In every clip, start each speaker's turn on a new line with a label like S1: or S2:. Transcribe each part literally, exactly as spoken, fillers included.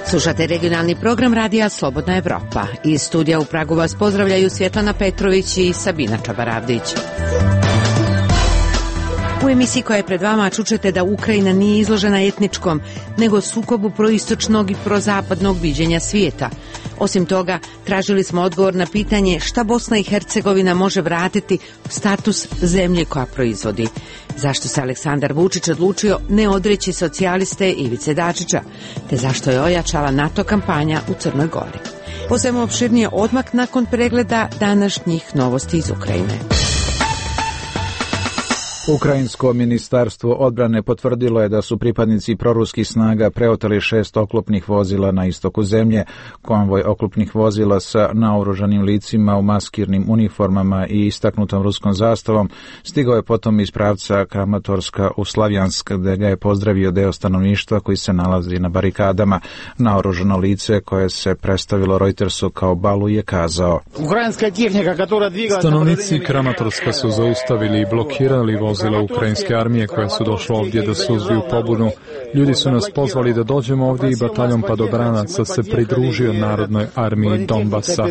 S1: Slušate regionalni program radija Slobodna Evropa. Iz studija u Pragu vas pozdravljaju Svjetlana Petrović i Sabina Čabaravdić. U emisiji koja je pred vama čućete da Ukrajina nije izložena etničkom, nego sukobu proistočnog i prozapadnog viđenja svijeta. Osim toga, tražili smo odgovor na pitanje šta Bosna i Hercegovina može vratiti u status zemlje koja proizvodi. Zašto se Aleksandar Vučić odlučio ne odreći socijaliste Ivice Dačića, te zašto je ojačala NATO kampanja u Crnoj Gori. O svemu opširnije odmah nakon pregleda današnjih novosti iz Ukrajine.
S2: Ukrajinsko ministarstvo odbrane potvrdilo je da su pripadnici proruskih snaga preoteli šest oklopnih vozila na istoku zemlje. Konvoj oklopnih vozila sa naoružanim licima u maskirnim uniformama i istaknutom ruskom zastavom stigao je potom iz pravca Kramatorska u Slavjansk, gde ga je pozdravio deo stanovništva koji se nalazi na barikadama. Naoružano lice koje se predstavilo Reutersu kao Balu je kazao:
S3: Stanovnici Kramatorska su zaustavili i blokirali vozila ukrajinske armije koja su došla ovdje da suzbiju pobunu. Ljudi su nas pozvali da dođemo ovdje i bataljon padobranaca se pridružio Narodnoj armiji Donbasa.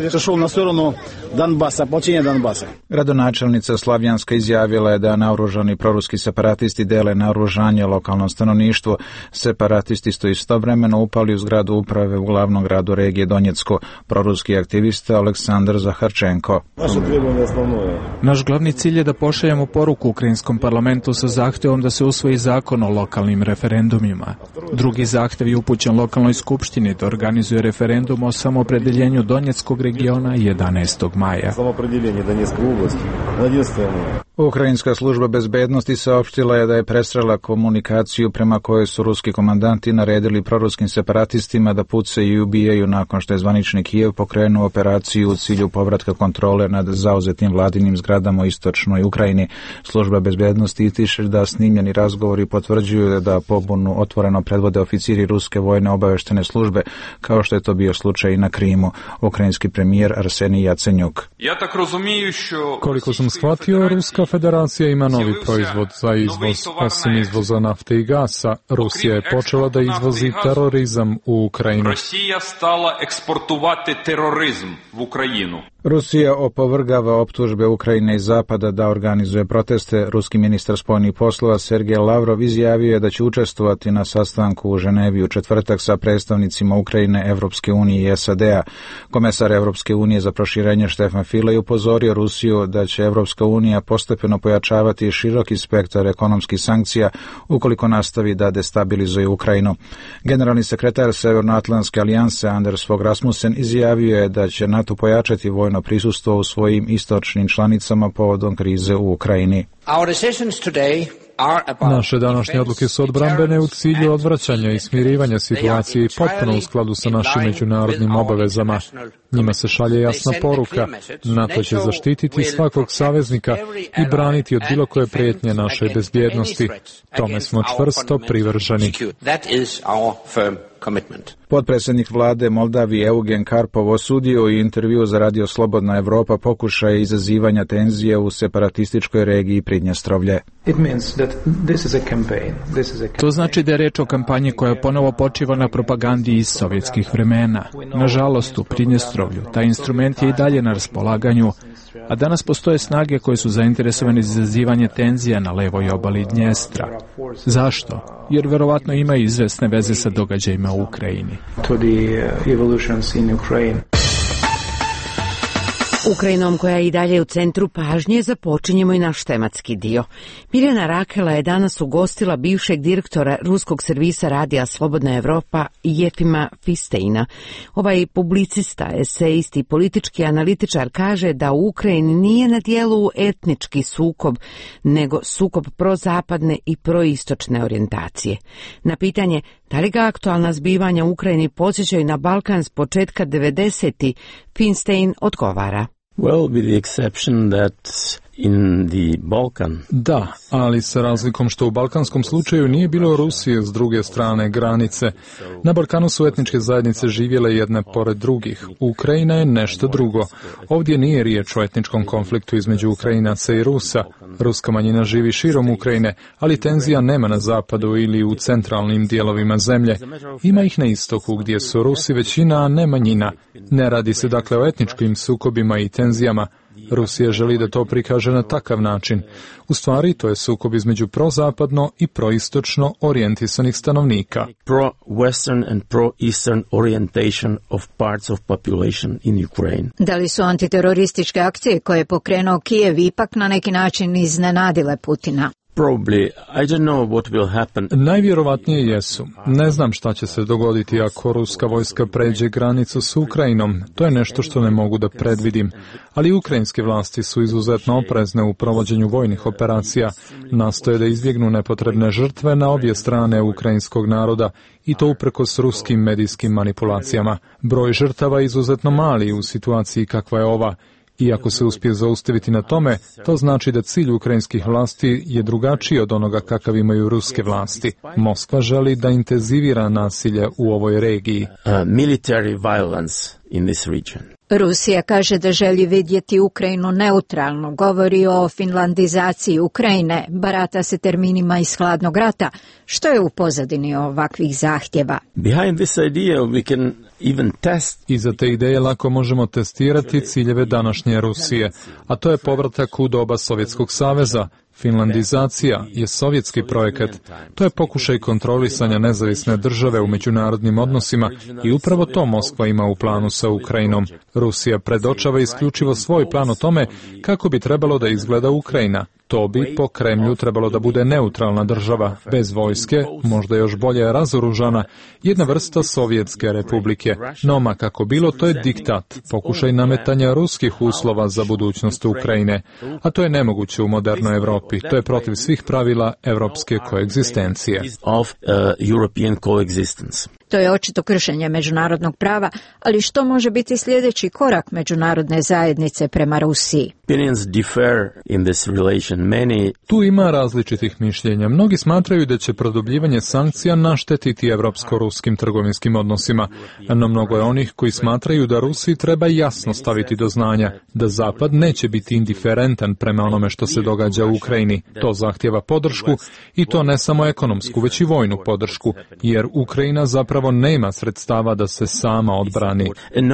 S2: Gradonačelnica Slavjanska izjavila je da naoružani proruski separatisti dele naoružanje lokalnom stanovništvu. Separatisti su istovremeno upali u zgradu uprave u glavnom gradu regije Donjecko. Proruski aktivista Aleksandar Zaharčenko:
S4: Naš glavni cilj je da pošaljemo poruku ukrajinskom parlamentu sa zahtjevom da se usvoji zakon o lokalnim referendumima. Drugi zahtjev je upućen lokalnoj skupštini da organizuje referendum o samoopredeljenju Donjeckog regiona jedanaestog maja.
S2: Ukrajinska služba bezbednosti saopštila je da je presrela komunikaciju prema kojoj su ruski komandanti naredili proruskim separatistima da pucaju i ubijaju nakon što je zvanični Kijev pokrenuo operaciju u cilju povratka kontrole nad zauzetim vladinim zgradama u istočnoj Ukrajini. Služba bezbednosti ističe da snimljeni razgovori potvrđuju da pobunu otvoreno predvode oficiri ruske vojne obaveštene službe, kao što je to bio slučaj i na Krimu. Ukrajinski premijer Arsenij Jacenjuk:
S3: Koliko sam shvatio, Ruska federacija ima novi proizvod za izvoz. Osim izvoza nafte i gasa, Rusija je počela da izvozi terorizam u Ukrajinu.
S5: Rusija stala eksportovati terorizm u Ukrajinu.
S2: Rusija opovrgava optužbe Ukrajine i Zapada da organizuje proteste. Ruski ministar spoljnih poslova Sergej Lavrov izjavio je da će učestvovati na sastanku u Ženevi u četvrtak sa predstavnicima Ukrajine, Evropske unije i S A D-a. Komesar Evropske unije za proširenje Štefan File je upozorio Rusiju da će Evropska unija postepeno pojačavati široki spektar ekonomskih sankcija ukoliko nastavi da destabilizuje Ukrajinu. Generalni sekretar Severnoatlantske alijanse Anders Fogh Rasmussen izjavio je da će NATO pojačati vojno prisustvo u svojim istočnim članicama povodom krize u Ukrajini.
S3: Naše današnje odluke su odbrambene u cilju odvraćanja i smirivanja situacije i potpuno u skladu sa našim međunarodnim obavezama. Njima se šalje jasna poruka: NATO će zaštititi svakog saveznika i braniti od bilo koje prijetnje našoj bezbjednosti. Tome smo čvrsto privrženi.
S2: Potpredsjednik vlade Moldavije Eugen Karpov osudio u intervju za Radio Slobodna Evropa pokušaje izazivanja tenzije u separatističkoj regiji Pridnjestrovlje.
S4: To znači da je reč o kampanji koja ponovo počiva na propagandi iz sovjetskih vremena. Nažalost, u Pridnjestrovlju taj instrument je i dalje na raspolaganju, a danas postoje snage koje su zainteresovane za izazivanje tenzija na levoj obali Dnjestra. Zašto? Jer verovatno ima izvesne veze sa događajima u Ukrajini.
S1: Ukrajinom, koja je i dalje u centru pažnje, započinjemo i naš tematski dio. Mirjana Rakela je danas ugostila bivšeg direktora ruskog servisa radija Slobodna Evropa Jefima Fisteina. Ovaj publicista, esejist i politički analitičar kaže da u Ukrajini nije na dijelu etnički sukob, nego sukob prozapadne i proistočne orijentacije. Na pitanje da li ga aktualna zbivanja u Ukrajini podsjećaju na Balkan s početka devedesetih, Finstein odgovara:
S6: Well, with the exception that In the Balkan.
S3: Da, ali sa razlikom što u balkanskom slučaju nije bilo Rusije s druge strane granice. Na Balkanu su etničke zajednice živjele jedne pored drugih. Ukrajina je nešto drugo. Ovdje nije riječ o etničkom konfliktu između Ukrajinaca i Rusa. Ruska manjina živi širom Ukrajine, ali tenzija nema na zapadu ili u centralnim dijelovima zemlje. Ima ih na istoku gdje su Rusi većina, a ne manjina. Ne radi se dakle o etničkim sukobima i tenzijama. Rusija želi da to prikaže na takav način. U stvari, to je sukob između prozapadno i proistočno orijentisanih stanovnika.
S6: Pro-western and pro-eastern orientation of parts of population in Ukraine.
S7: Da li su antiterorističke akcije koje je pokrenuo Kijev ipak na neki način iznenadile Putina?
S6: Probably. I don't know what will happen.
S3: Najvjerovatnije jesu. Ne znam šta će se dogoditi ako ruska vojska pređe granicu s Ukrajinom. To je nešto što ne mogu da predvidim. Ali ukrajinske vlasti su izuzetno oprezne u provođenju vojnih operacija. Nastoje da izbjegnu nepotrebne žrtve na obje strane ukrajinskog naroda i to uprkos ruskim medijskim manipulacijama. Broj žrtava je izuzetno mali u situaciji kakva je ova. I ako se uspije zaustaviti na tome, to znači da cilj ukrajinskih vlasti je drugačiji od onoga kakav imaju ruske vlasti. Moskva želi da intenzivira nasilje u ovoj regiji.
S6: Uh, military violence in this region.
S7: Rusija kaže da želi vidjeti Ukrajinu neutralno, govori o finlandizaciji Ukrajine, barata se terminima iz hladnog rata. Što je u pozadini ovakvih zahtjeva?
S6: Behind this idea we can even test.
S3: Iza te ideje lako možemo testirati ciljeve današnje Rusije, a to je povratak u doba Sovjetskog saveza. Finlandizacija je sovjetski projekat. To je pokušaj kontrolisanja nezavisne države u međunarodnim odnosima i upravo to Moskva ima u planu sa Ukrajinom. Rusija predočava isključivo svoj plan o tome kako bi trebalo da izgleda Ukrajina. To bi po Kremlju trebalo da bude neutralna država, bez vojske, možda još bolje razoružana, jedna vrsta Sovjetske republike. No, ma kako bilo, to je diktat, pokušaj nametanja ruskih uslova za budućnost Ukrajine. A to je nemoguće u modernoj Evropi. To je protiv svih pravila evropske koegzistencije.
S7: To je očito kršenje međunarodnog prava, ali što može biti sljedeći korak međunarodne zajednice prema Rusiji?
S3: Tu ima različitih mišljenja. Mnogi smatraju da će produbljivanje sankcija naštetiti evropsko-ruskim trgovinskim odnosima, no mnogo je onih koji smatraju da Rusiji treba jasno staviti do znanja da Zapad neće biti indiferentan prema onome što se događa u Ukrajini. To zahtjeva podršku i to ne samo ekonomsku, već i vojnu podršku, jer Ukrajina zapravo nema sredstava da se sama odbrani.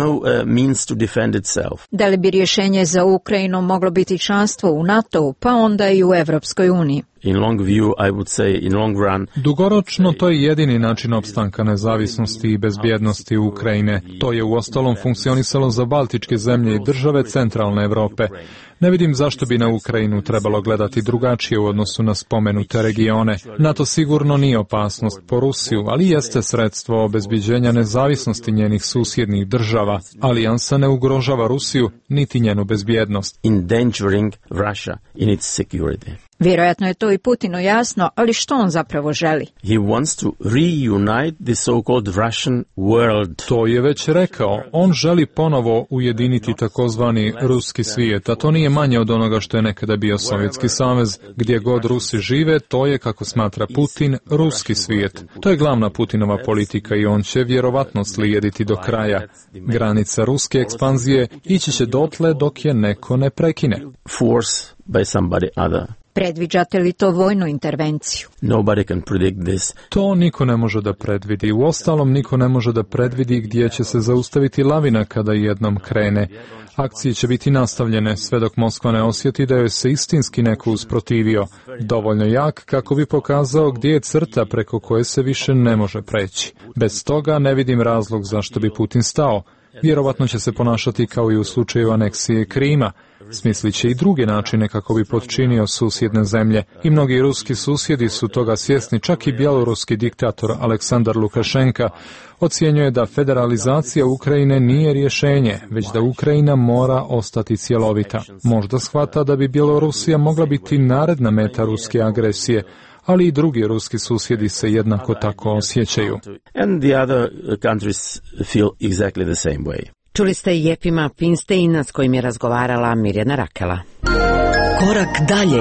S7: Da li bi rješenje za Ukrajinu moglo biti članstvo u NATO-u, pa onda i u Evropskoj uniji?
S6: In long view, I would say, in long run.
S3: Dugoročno to je jedini način opstanka nezavisnosti i bezbjednosti Ukrajine. To je uostalom funkcionisalo za baltičke zemlje i države centralne Europe. Ne vidim zašto bi na Ukrajinu trebalo gledati drugačije u odnosu na spomenute regione. NATO sigurno nije opasnost po Rusiju, ali jeste sredstvo obezbiđenja nezavisnosti njenih susjednih država. Alijansa ne ugrožava Rusiju niti njenu bezbjednost.
S6: Endangering Russia in its security.
S7: Vjerojatno je to i Putinu jasno, ali što on zapravo želi?
S6: He wants to reunite the so-called Russian world.
S3: To je već rekao. On želi ponovo ujediniti takozvani ruski svijet, a to nije manje od onoga što je nekada bio Sovjetski savez. Gdje god Rusi žive, to je, kako smatra Putin, ruski svijet. To je glavna Putinova politika i on će vjerovatno slijediti do kraja. Granica ruske ekspanzije ići će dotle dok je neko ne prekine.
S6: Force by somebody other.
S7: Predviđate li to vojnu intervenciju?
S6: Nobody can predict this.
S3: To niko ne može da predvidi. Uostalom, niko ne može da predvidi gdje će se zaustaviti lavina kada jednom krene. Akcije će biti nastavljene sve dok Moskva ne osjeti da joj se istinski neko usprotivio. Dovoljno jak kako bi pokazao gdje je crta preko koje se više ne može preći. Bez toga ne vidim razlog zašto bi Putin stao. Vjerovatno će se ponašati kao i u slučaju aneksije Krima. Smislit će i druge načine kako bi potčinio susjedne zemlje. I mnogi ruski susjedi su toga svjesni, čak i bjeloruski diktator Aleksandar Lukašenka ocjenjuje da federalizacija Ukrajine nije rješenje, već da Ukrajina mora ostati cjelovita. Možda shvata da bi Bjelorusija mogla biti naredna meta ruske agresije, ali i drugi ruski susjedi se jednako tako osjećaju.
S6: And the other countries feel exactly the same way.
S1: Čuli ste Jefima Pinsteina s kojim je razgovarala Mirjana Rakela. Korak dalje.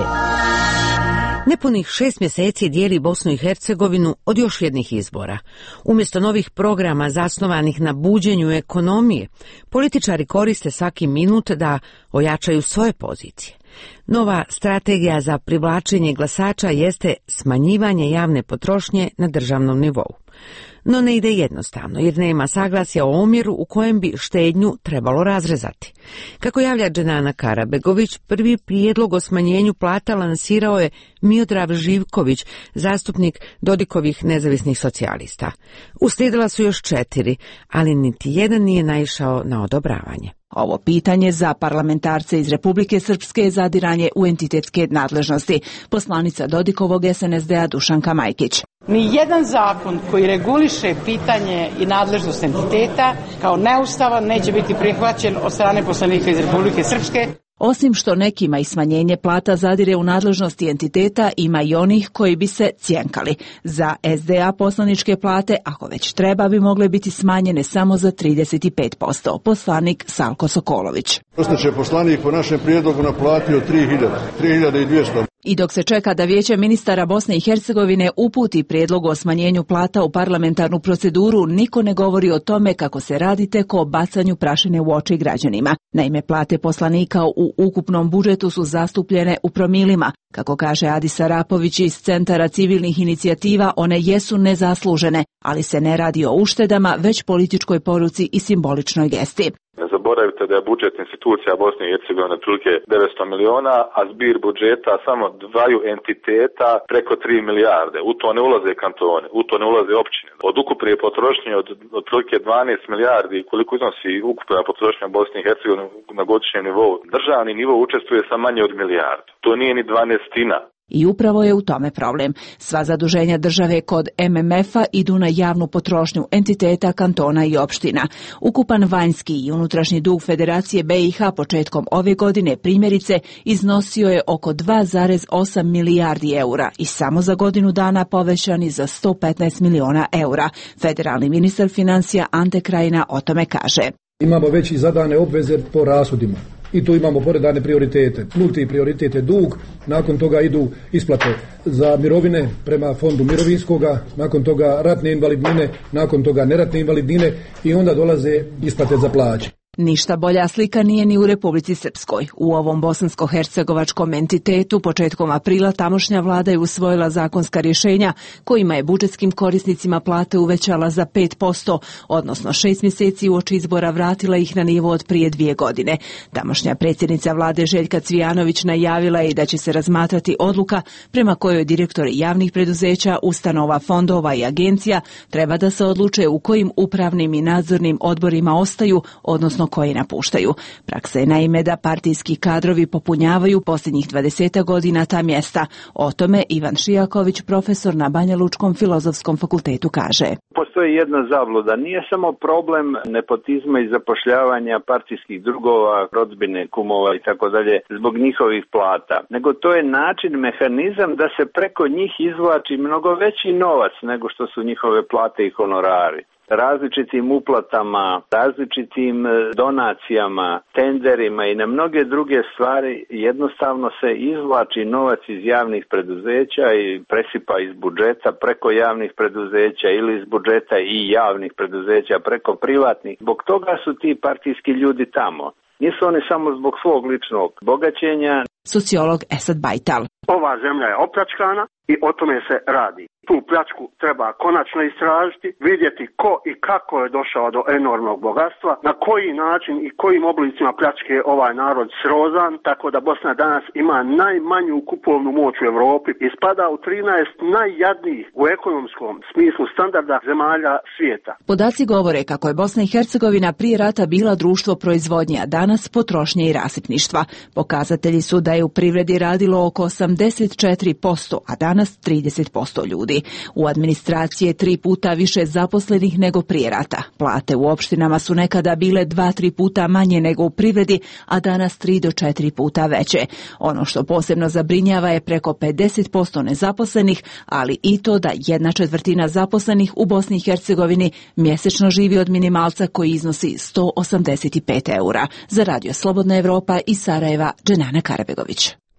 S1: Nepunih šest mjeseci dijeli Bosnu i Hercegovinu od još jednih izbora. Umjesto novih programa zasnovanih na buđenju ekonomije, političari koriste svaki minut da ojačaju svoje pozicije. Nova strategija za privlačenje glasača jeste smanjivanje javne potrošnje na državnom nivou. No ne ide jednostavno, jer nema saglasja o omjeru u kojem bi štednju trebalo razrezati. Kako javlja Dženana Karabegović, prvi prijedlog o smanjenju plata lansirao je Miodrag Živković, zastupnik Dodikovih nezavisnih socijalista. Uslijedila su još četiri, ali niti jedan nije naišao na odobravanje.
S8: Ovo pitanje za parlamentarce iz Republike Srpske je zadiranje u entitetske nadležnosti. Poslanica Dodikovog es en es de a Dušanka Majkić.
S9: Ni jedan zakon koji reguliše pitanje i nadležnost entiteta kao neustavan neće biti prihvaćen od strane poslanika iz Republike Srpske.
S8: Osim što nekima i smanjenje plata zadire u nadležnosti entiteta, ima i onih koji bi se cjenkali. Za es de a poslaničke plate, ako već treba, bi mogle biti smanjene samo za trideset pet posto. Poslanik Salko Sokolović.
S10: Ostaće poslanik po našem prijedlogu naplatio tri hiljade, tri hiljade dvjesto.
S8: I dok se čeka da Vijeće ministara Bosne i Hercegovine uputi prijedlog o smanjenju plata u parlamentarnu proceduru, niko ne govori o tome kako se radi tek o bacanju prašine u oči građanima. Naime, plate poslanika u ukupnom budžetu su zastupljene u promilima. Kako kaže Adis Arapović iz Centara civilnih inicijativa, one jesu nezaslužene, ali se ne radi o uštedama, već političkoj poruci i simboličnoj gesti.
S11: Ne zaboravite da je budžet institucija Bosne i Hercegovine otprilike devetsto miliona, a zbir budžeta samo dvaju entiteta preko tri milijarde. U to ne ulaze kantone, u to ne ulaze općine. Od ukupne potrošnje od otprilike dvanaest milijardi, koliko iznosi ukupna potrošnja Bosne i Hercegovine na godišnjem nivou, državni nivo učestvuje sa manje od milijardu. To nije ni dvanaestina.
S8: I upravo je u tome problem. Sva zaduženja države kod em em ef-a idu na javnu potrošnju entiteta, kantona i opština. Ukupan vanjski i unutrašnji dug Federacije be i ha početkom ove godine primjerice iznosio je oko dva zarez osam milijardi eura i samo za godinu dana povećani za sto petnaest miliona eura. Federalni ministar financija Ante Krajina o tome kaže.
S12: Imamo već i zadane obveze po rashodima. I tu imamo poredane prioritete. Nulti prioritet je dug, nakon toga idu isplate za mirovine prema fondu mirovinskoga, nakon toga ratne invalidnine, nakon toga neratne invalidnine i onda dolaze isplate za plaće.
S8: Ništa bolja slika nije ni u Republici Srpskoj. U ovom bosansko-hercegovačkom entitetu početkom aprila tamošnja vlada je usvojila zakonska rješenja kojima je budžetskim korisnicima plate uvećala za pet posto, odnosno šest mjeseci uoči izbora vratila ih na nivo od prije dvije godine. Tamošnja predsjednica vlade Željka Cvijanović najavila je da će se razmatrati odluka prema kojoj direktori javnih preduzeća, ustanova, fondova i agencija treba da se odluče u kojim upravnim i nadzornim odborima ostaju, odnosno koji napuštaju. Praksa je naime da partijski kadrovi popunjavaju posljednjih dvadeset godina ta mjesta. O tome Ivan Šijaković, profesor na Banja Lučkom filozofskom fakultetu, kaže.
S13: Postoji jedna zabluda. Nije samo problem nepotizma i zapošljavanja partijskih drugova, rodbine, kumova i tako dalje zbog njihovih plata, nego to je način, mehanizam da se preko njih izvlači mnogo veći novac nego što su njihove plate i honorari. Različitim uplatama, različitim donacijama, tenderima i na mnoge druge stvari jednostavno se izvlači novac iz javnih preduzeća i presipa iz budžeta preko javnih preduzeća ili iz budžeta i javnih preduzeća preko privatnih. Zbog toga su ti partijski ljudi tamo. Nisu oni samo zbog svog ličnog bogaćenja.
S8: Sociolog Esad Bajtal.
S14: Ova zemlja je opljačkana i o tome se radi. Tu pljačku treba konačno istražiti, vidjeti ko i kako je došao do enormnog bogatstva, na koji način i kojim oblicima pljačke je ovaj narod srozan, tako da Bosna danas ima najmanju kupovnu moć u Europi i spada u trinaest najjadnijih u ekonomskom smislu standarda zemalja svijeta.
S8: Podaci govore kako je Bosna i Hercegovina prije rata bila društvo proizvodnje, a danas potrošnje i rasipništva. Pokazatelji su da je u privredi radilo oko osamdeset četiri posto, a danas trideset posto ljudi. U administraciji je tri puta više zaposlenih nego prije rata. Plate u opštinama su nekada bile dva, tri puta manje nego u privredi, a danas tri do četiri puta veće. Ono što posebno zabrinjava je preko pedeset posto nezaposlenih, ali i to da jedna četvrtina zaposlenih u Bosni i Hercegovini mjesečno živi od minimalca koji iznosi sto osamdeset pet eura. Za Radio Slobodna Evropa iz Sarajeva, Dženana Karabegović.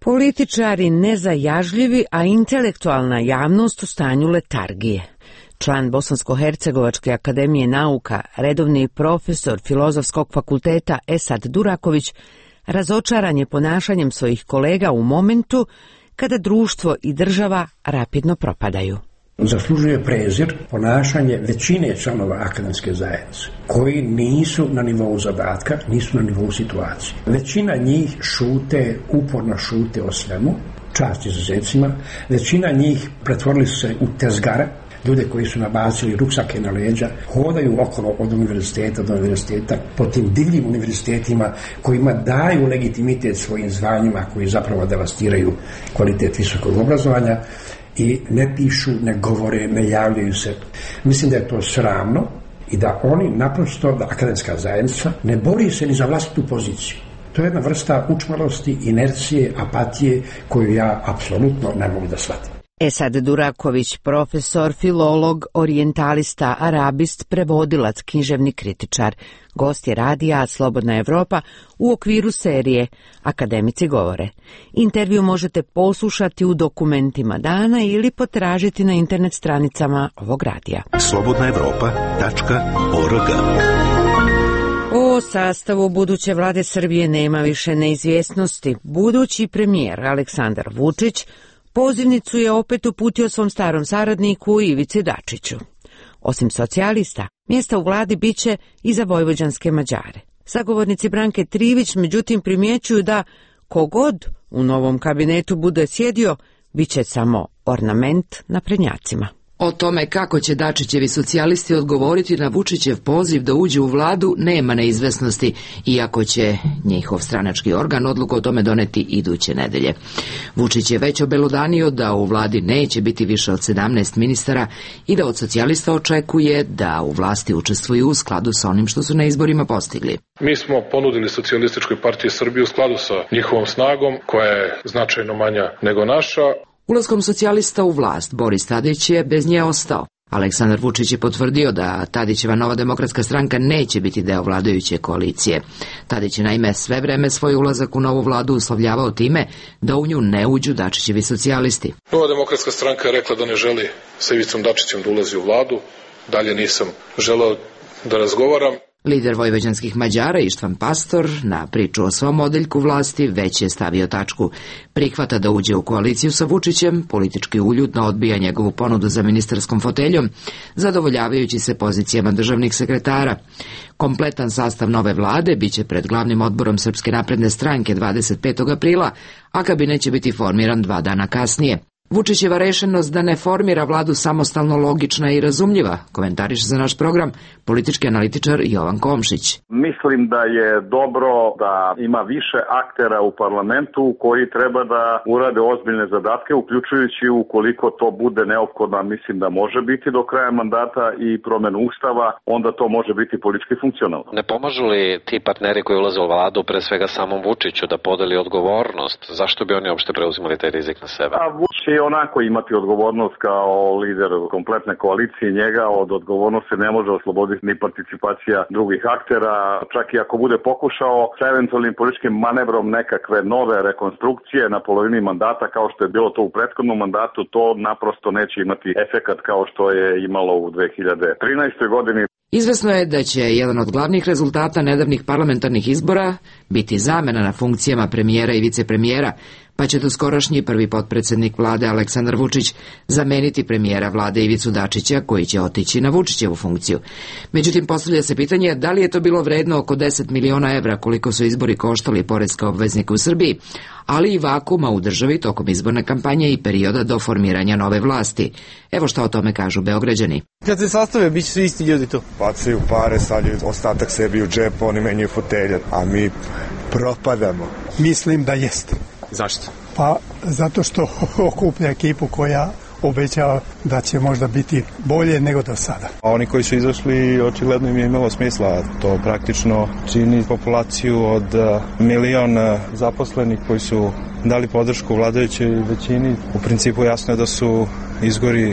S1: Političari nezajažljivi, a intelektualna javnost u stanju letargije. Član Bosansko-hercegovačke akademije nauka, redovni profesor Filozofskog fakulteta Esad Duraković, razočaran je ponašanjem svojih kolega u momentu kada društvo i država rapidno propadaju.
S15: Zaslužuje prezir ponašanje većine članova akademske zajednice, koji nisu na nivou zadatka, nisu na nivou situacije. Većina njih šute, uporno šute o svemu, čast izuzecima. Većina njih pretvorili su se u tezgare, ljude koji su nabacili ruksake na leđa, hodaju okolo od univerziteta do univerziteta, po tim divljim univerzitetima kojima daju legitimitet svojim zvanjima, koji zapravo devastiraju kvalitet visokog obrazovanja, i ne pišu, ne govore, ne javljaju se. Mislim da je to sramno i da oni naprosto, da akademska zajednica ne bori se ni za vlastitu poziciju. To je jedna vrsta učmalosti, inercije, apatije koju ja apsolutno ne mogu da shvatim.
S1: Esad Duraković, profesor, filolog, orijentalista, arabist, prevodilac, književni kritičar, gost je radija Slobodna Evropa u okviru serije Akademici govore. Intervju možete poslušati u dokumentima dana ili potražiti na internet stranicama ovog radija.
S16: slobodna evropa tačka org.
S1: O sastavu buduće vlade Srbije nema više neizvjesnosti. Budući premijer Aleksandar Vučić pozivnicu je opet uputio svom starom saradniku Ivici Dačiću. Osim socijalista, mjesta u vladi biće i za vojvođanske Mađare. Sagovornici Branke Trivić međutim primjećuju da kogod u novom kabinetu bude sjedio, bit će samo ornament na prednjacima.
S17: O tome kako će Dačićevi socijalisti odgovoriti na Vučićev poziv da uđe u vladu nema neizvesnosti, iako će njihov stranački organ odluku o tome doneti iduće nedelje. Vučić je već obelodanio da u vladi neće biti više od sedamnaest ministara i da od socijalista očekuje da u vlasti učestvuju u skladu sa onim što su na izborima postigli.
S18: Mi smo ponudili Socijalističkoj partiji Srbije u skladu sa njihovom snagom, koja je značajno manja nego naša.
S17: Ulaskom socijalista u vlast, Boris Tadić je bez nje ostao. Aleksandar Vučić je potvrdio da Tadićeva Nova demokratska stranka neće biti deo vladajuće koalicije. Tadić je naime sve vreme svoj ulazak u novu vladu uslovljavao time da u nju ne uđu Dačićevi socijalisti.
S18: Nova demokratska stranka je rekla da ne želi sa Ivicom Dačićem da ulazi u vladu. Dalje nisam želeo da razgovaram.
S17: Lider vojvođanskih Mađara Ištvan Pastor na priču o svom odeljku vlasti već je stavio tačku. Prihvata da uđe u koaliciju sa Vučićem, politički uljudno odbija njegovu ponudu za ministarskom foteljom, zadovoljavajući se pozicijama državnih sekretara. Kompletan sastav nove vlade biće pred glavnim odborom Srpske napredne stranke dvadeset petog aprila, a kabinet će biti formiran dva dana kasnije. Vučićeva rešenost da ne formira vladu samostalno logična i razumljiva, komentariše za naš program politički analitičar Jovan Komšić.
S19: Mislim da je dobro da ima više aktera u parlamentu koji treba da urade ozbiljne zadatke, uključujući ukoliko to bude neophodno, mislim da može biti do kraja mandata i promenu ustava, onda to može biti politički funkcionalno.
S20: Ne pomažu li ti partneri koji ulaze u vladu, pre svega samom Vučiću, da podeli odgovornost? Zašto bi oni uopšte preuzimali taj rizik na sebe?
S19: A Vučić će onako imati odgovornost kao lider kompletne koalicije, njega od odgovornosti ne može osloboditi ni participacija drugih aktera, čak i ako bude pokušao sa eventualnim političkim manevrom nekakve nove rekonstrukcije na polovini mandata kao što je bilo to u prethodnom mandatu, to naprosto neće imati efekat kao što je imalo u dve hiljade trinaestoj godini.
S17: Izvesno je da će jedan od glavnih rezultata nedavnih parlamentarnih izbora biti zamena na funkcijama premijera i vicepremijera, pa će doskorašnji prvi potpredsednik vlade Aleksandar Vučić zameniti premijera vlade Ivicu Dačića, koji će otići na Vučićevu funkciju. Međutim, postavlja se pitanje da li je to bilo vredno oko deset miliona evra koliko su izbori koštali poreske obveznike u Srbiji, ali i vakuma u državi tokom izborne kampanje i perioda do formiranja nove vlasti. Evo šta o tome kažu Beograđani.
S21: Kad se sastave, bit će svi isti ljudi tu.
S22: Bacaju pare, stavljaju ostatak sebi u džep, oni menjaju fotelje, a mi propadamo.
S23: Mislim da jeste.
S20: Zašto?
S23: Pa zato što okuplja ekipu koja obećava da će možda biti bolje nego do sada.
S22: A oni koji su izašli, očigledno im je imalo smisla. To praktično čini populaciju od milion zaposlenih koji su dali podršku vladajućoj većini. U principu jasno je da su izgori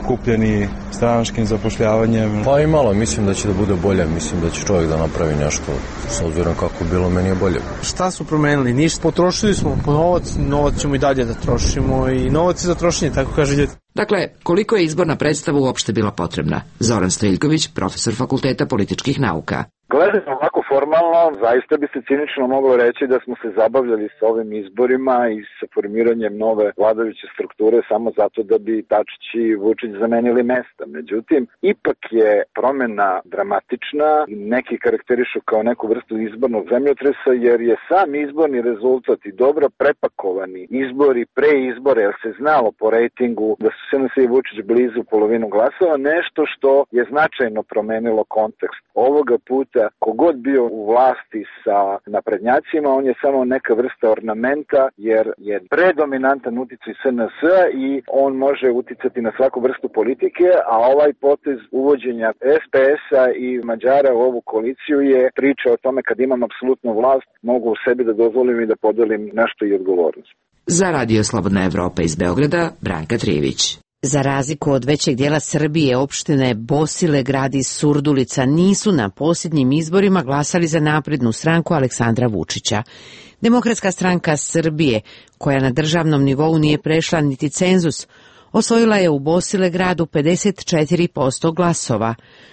S22: kupljeni stranačkim zapošljavanjem.
S2: Pa i malo, mislim da će da bude bolje, mislim da će čovjek da napravi nešto, s obzirom kako bilo, meni je bolje.
S21: Šta su promenili? Ništa. Potrošili smo po novac, novac ćemo i dalje da trošimo i novac je za trošenje, tako kaže ljudi.
S17: Dakle, koliko je izborna predstava uopšte bila potrebna? Zoran Striljković, profesor Fakulteta političkih nauka.
S4: Gledano ovako formalno, zaista bi se cinično moglo reći da smo se zabavljali sa ovim izborima i sa formiranjem nove vladajuće strukture samo zato da bi Dačić i Vučić zamenili mesta. Međutim, ipak je promena dramatična i neki karakterišu kao neku vrstu izbornog zemljotresa, jer je sam izborni rezultat i dobro prepakovani izbori pre izbora, jer se znalo po rejtingu da su S N S i Vučić blizu polovinu glasova, nešto što je značajno promenilo kontekst ovoga puta. Kogod bio u vlasti sa naprednjacima, on je samo neka vrsta ornamenta, jer je predominantan uticaj S N S i on može uticati na svaku vrstu politike, a ovaj potez uvođenja S P S-a i Mađara u ovu koaliciju je priča o tome kad imam apsolutnu vlast, mogu u sebi da dozvolim i da podelim nešto i odgovornost.
S17: Za Radio Slobodna Evropa iz Beograda, Branka Trijević.
S1: Za razliku od većeg dijela Srbije, opštine Bosilegrad i Surdulica nisu na posljednjim izborima glasali za naprednu stranku Aleksandra Vučića. Demokratska stranka Srbije, koja na državnom nivou nije prešla niti cenzus, osvojila je u Bosilegradu pedeset četiri posto glasova,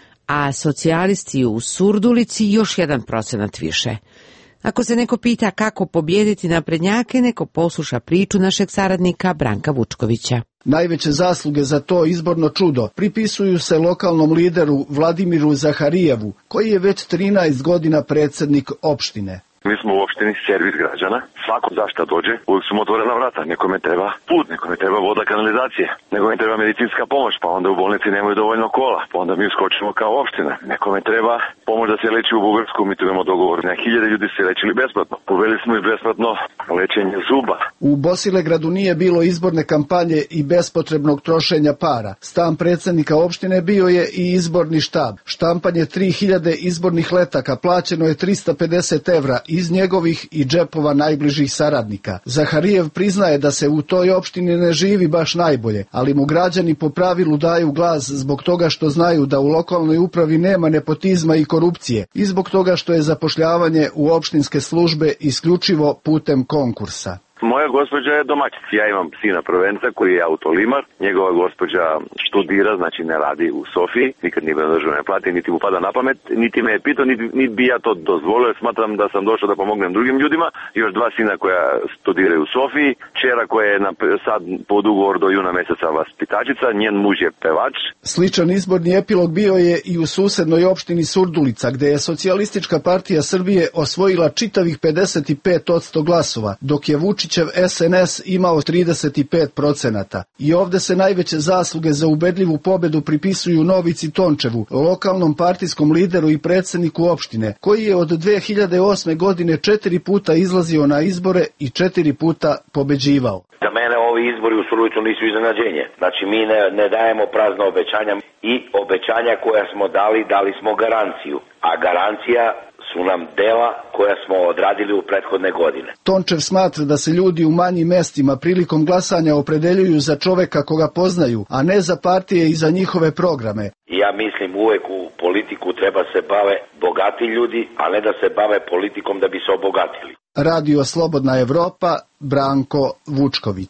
S1: a socijalisti u Surdulici još jedan procenat više. Ako se neko pita kako pobijediti naprednjake, neko posluša priču našeg saradnika Branka Vučkovića.
S5: Najveće zasluge za to izborno čudo pripisuju se lokalnom lideru Vladimiru Zaharijevu, koji je već trinaest godina predsjednik opštine.
S24: Mi smo u opštini servis građana. Svako zašta dođe, uvijek su mu otvorena vrata. Nekome treba put, nekome treba voda, kanalizacije, nekome treba medicinska pomoć, pa onda u bolnici nemaju dovoljno kola, pa onda mi uskočimo kao opština. Nekome treba pomoć da se leči u Bugarsku, mi tu imamo dogovor. Na hiljade ljudi se lečili besplatno. Uveli smo i besplatno lečenje zuba.
S5: U Bosilegradu nije bilo izborne kampanje i bespotrebnog trošenja para. Stan predsjednika opštine bio je i izborni štab. Štampanje tri hiljade izbornih letaka plaćeno je trista pedeset evra iz njegovih i džepova najbližih saradnika. Zaharijev priznaje da se u toj opštini ne živi baš najbolje, ali mu građani po pravilu daju glas zbog toga što znaju da u lokalnoj upravi nema nepotizma i korupcije i zbog toga što je zapošljavanje u opštinske službe isključivo putem konkursa.
S24: Moja gospođa je domaćica. Ja imam sina prvenca koji je autolimar. Njegova gospođa študira, znači ne radi u Sofiji. Nikad nije bio na državnoj plati, niti mu pada na pamet, niti me je pitao, niti, niti bi ja to dozvolio. Smatram da sam došao da pomognem drugim ljudima. Još dva sina koja studiraju u Sofiji. Čera koja je na, sad pod ugovor do juna meseca vaspitačica. Njen muž je pevač.
S5: Sličan izborni epilog bio je i u susednoj opštini Surdulica, gde je Socijalistička partija Srbije osvojila čitavih pedeset pet posto glasova, dok je Vučić S N S imao trideset pet procenata. I ovde se najveće zasluge za ubedljivu pobedu pripisuju Novici Tončevu, lokalnom partijskom lideru i predsjedniku opštine, koji je od dve hiljade osme godine četiri puta izlazio na izbore i četiri puta pobeđivao.
S25: Za mene ovi izbori u Surdulicu nisu iznenađenje. Znači mi ne, ne dajemo prazna obećanja i obećanja koja smo dali, dali smo garanciju, a garancija su nam dela koja smo odradili u prethodne godine.
S5: Tončev smatra da se ljudi u manjim mestima prilikom glasanja opredeljuju za čoveka koga poznaju, a ne za partije i za njihove programe.
S25: Ja mislim uvek u politiku treba se bave bogati ljudi, a ne da se bave politikom da bi se obogatili.
S5: Radio Slobodna Evropa, Branko Vučković.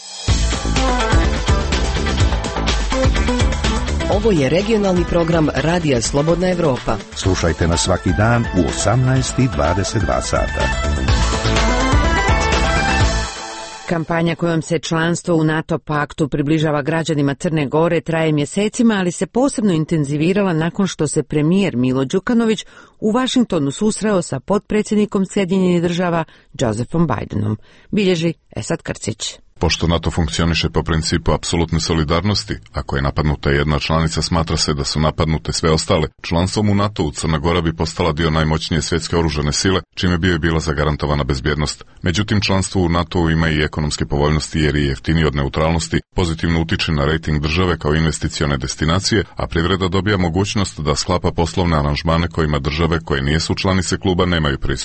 S26: Ovo je regionalni program Radija Slobodna Evropa.
S16: Slušajte nas svaki dan u osamnaest i dvadeset dva sata.
S1: Kampanja kojom se članstvo u NATO paktu približava građanima Crne Gore traje mjesecima, ali se posebno intenzivirala nakon što se premijer Milo Đukanović u Vašingtonu susreo sa potpredsjednikom Sjedinjenih država Josephom Bidenom, bilježi Esad Krcić.
S27: Pošto NATO funkcioniše po principu apsolutne solidarnosti, ako je napadnuta jedna članica, smatra se da su napadnute sve ostale. Članstvom u NATO-u Crna Gora bi postala dio najmoćnije svjetske oružane sile, čime bi joj bila zagarantovana bezbjednost. Međutim, članstvo u NATO-u ima i ekonomske povoljnosti jer je jeftinije od neutralnosti, pozitivno utiče na rejting države kao investicione destinacije, a privreda dobija mogućnost da sklapa poslovne aranžmane kojima države koje nijesu članice kluba nemaju pristup.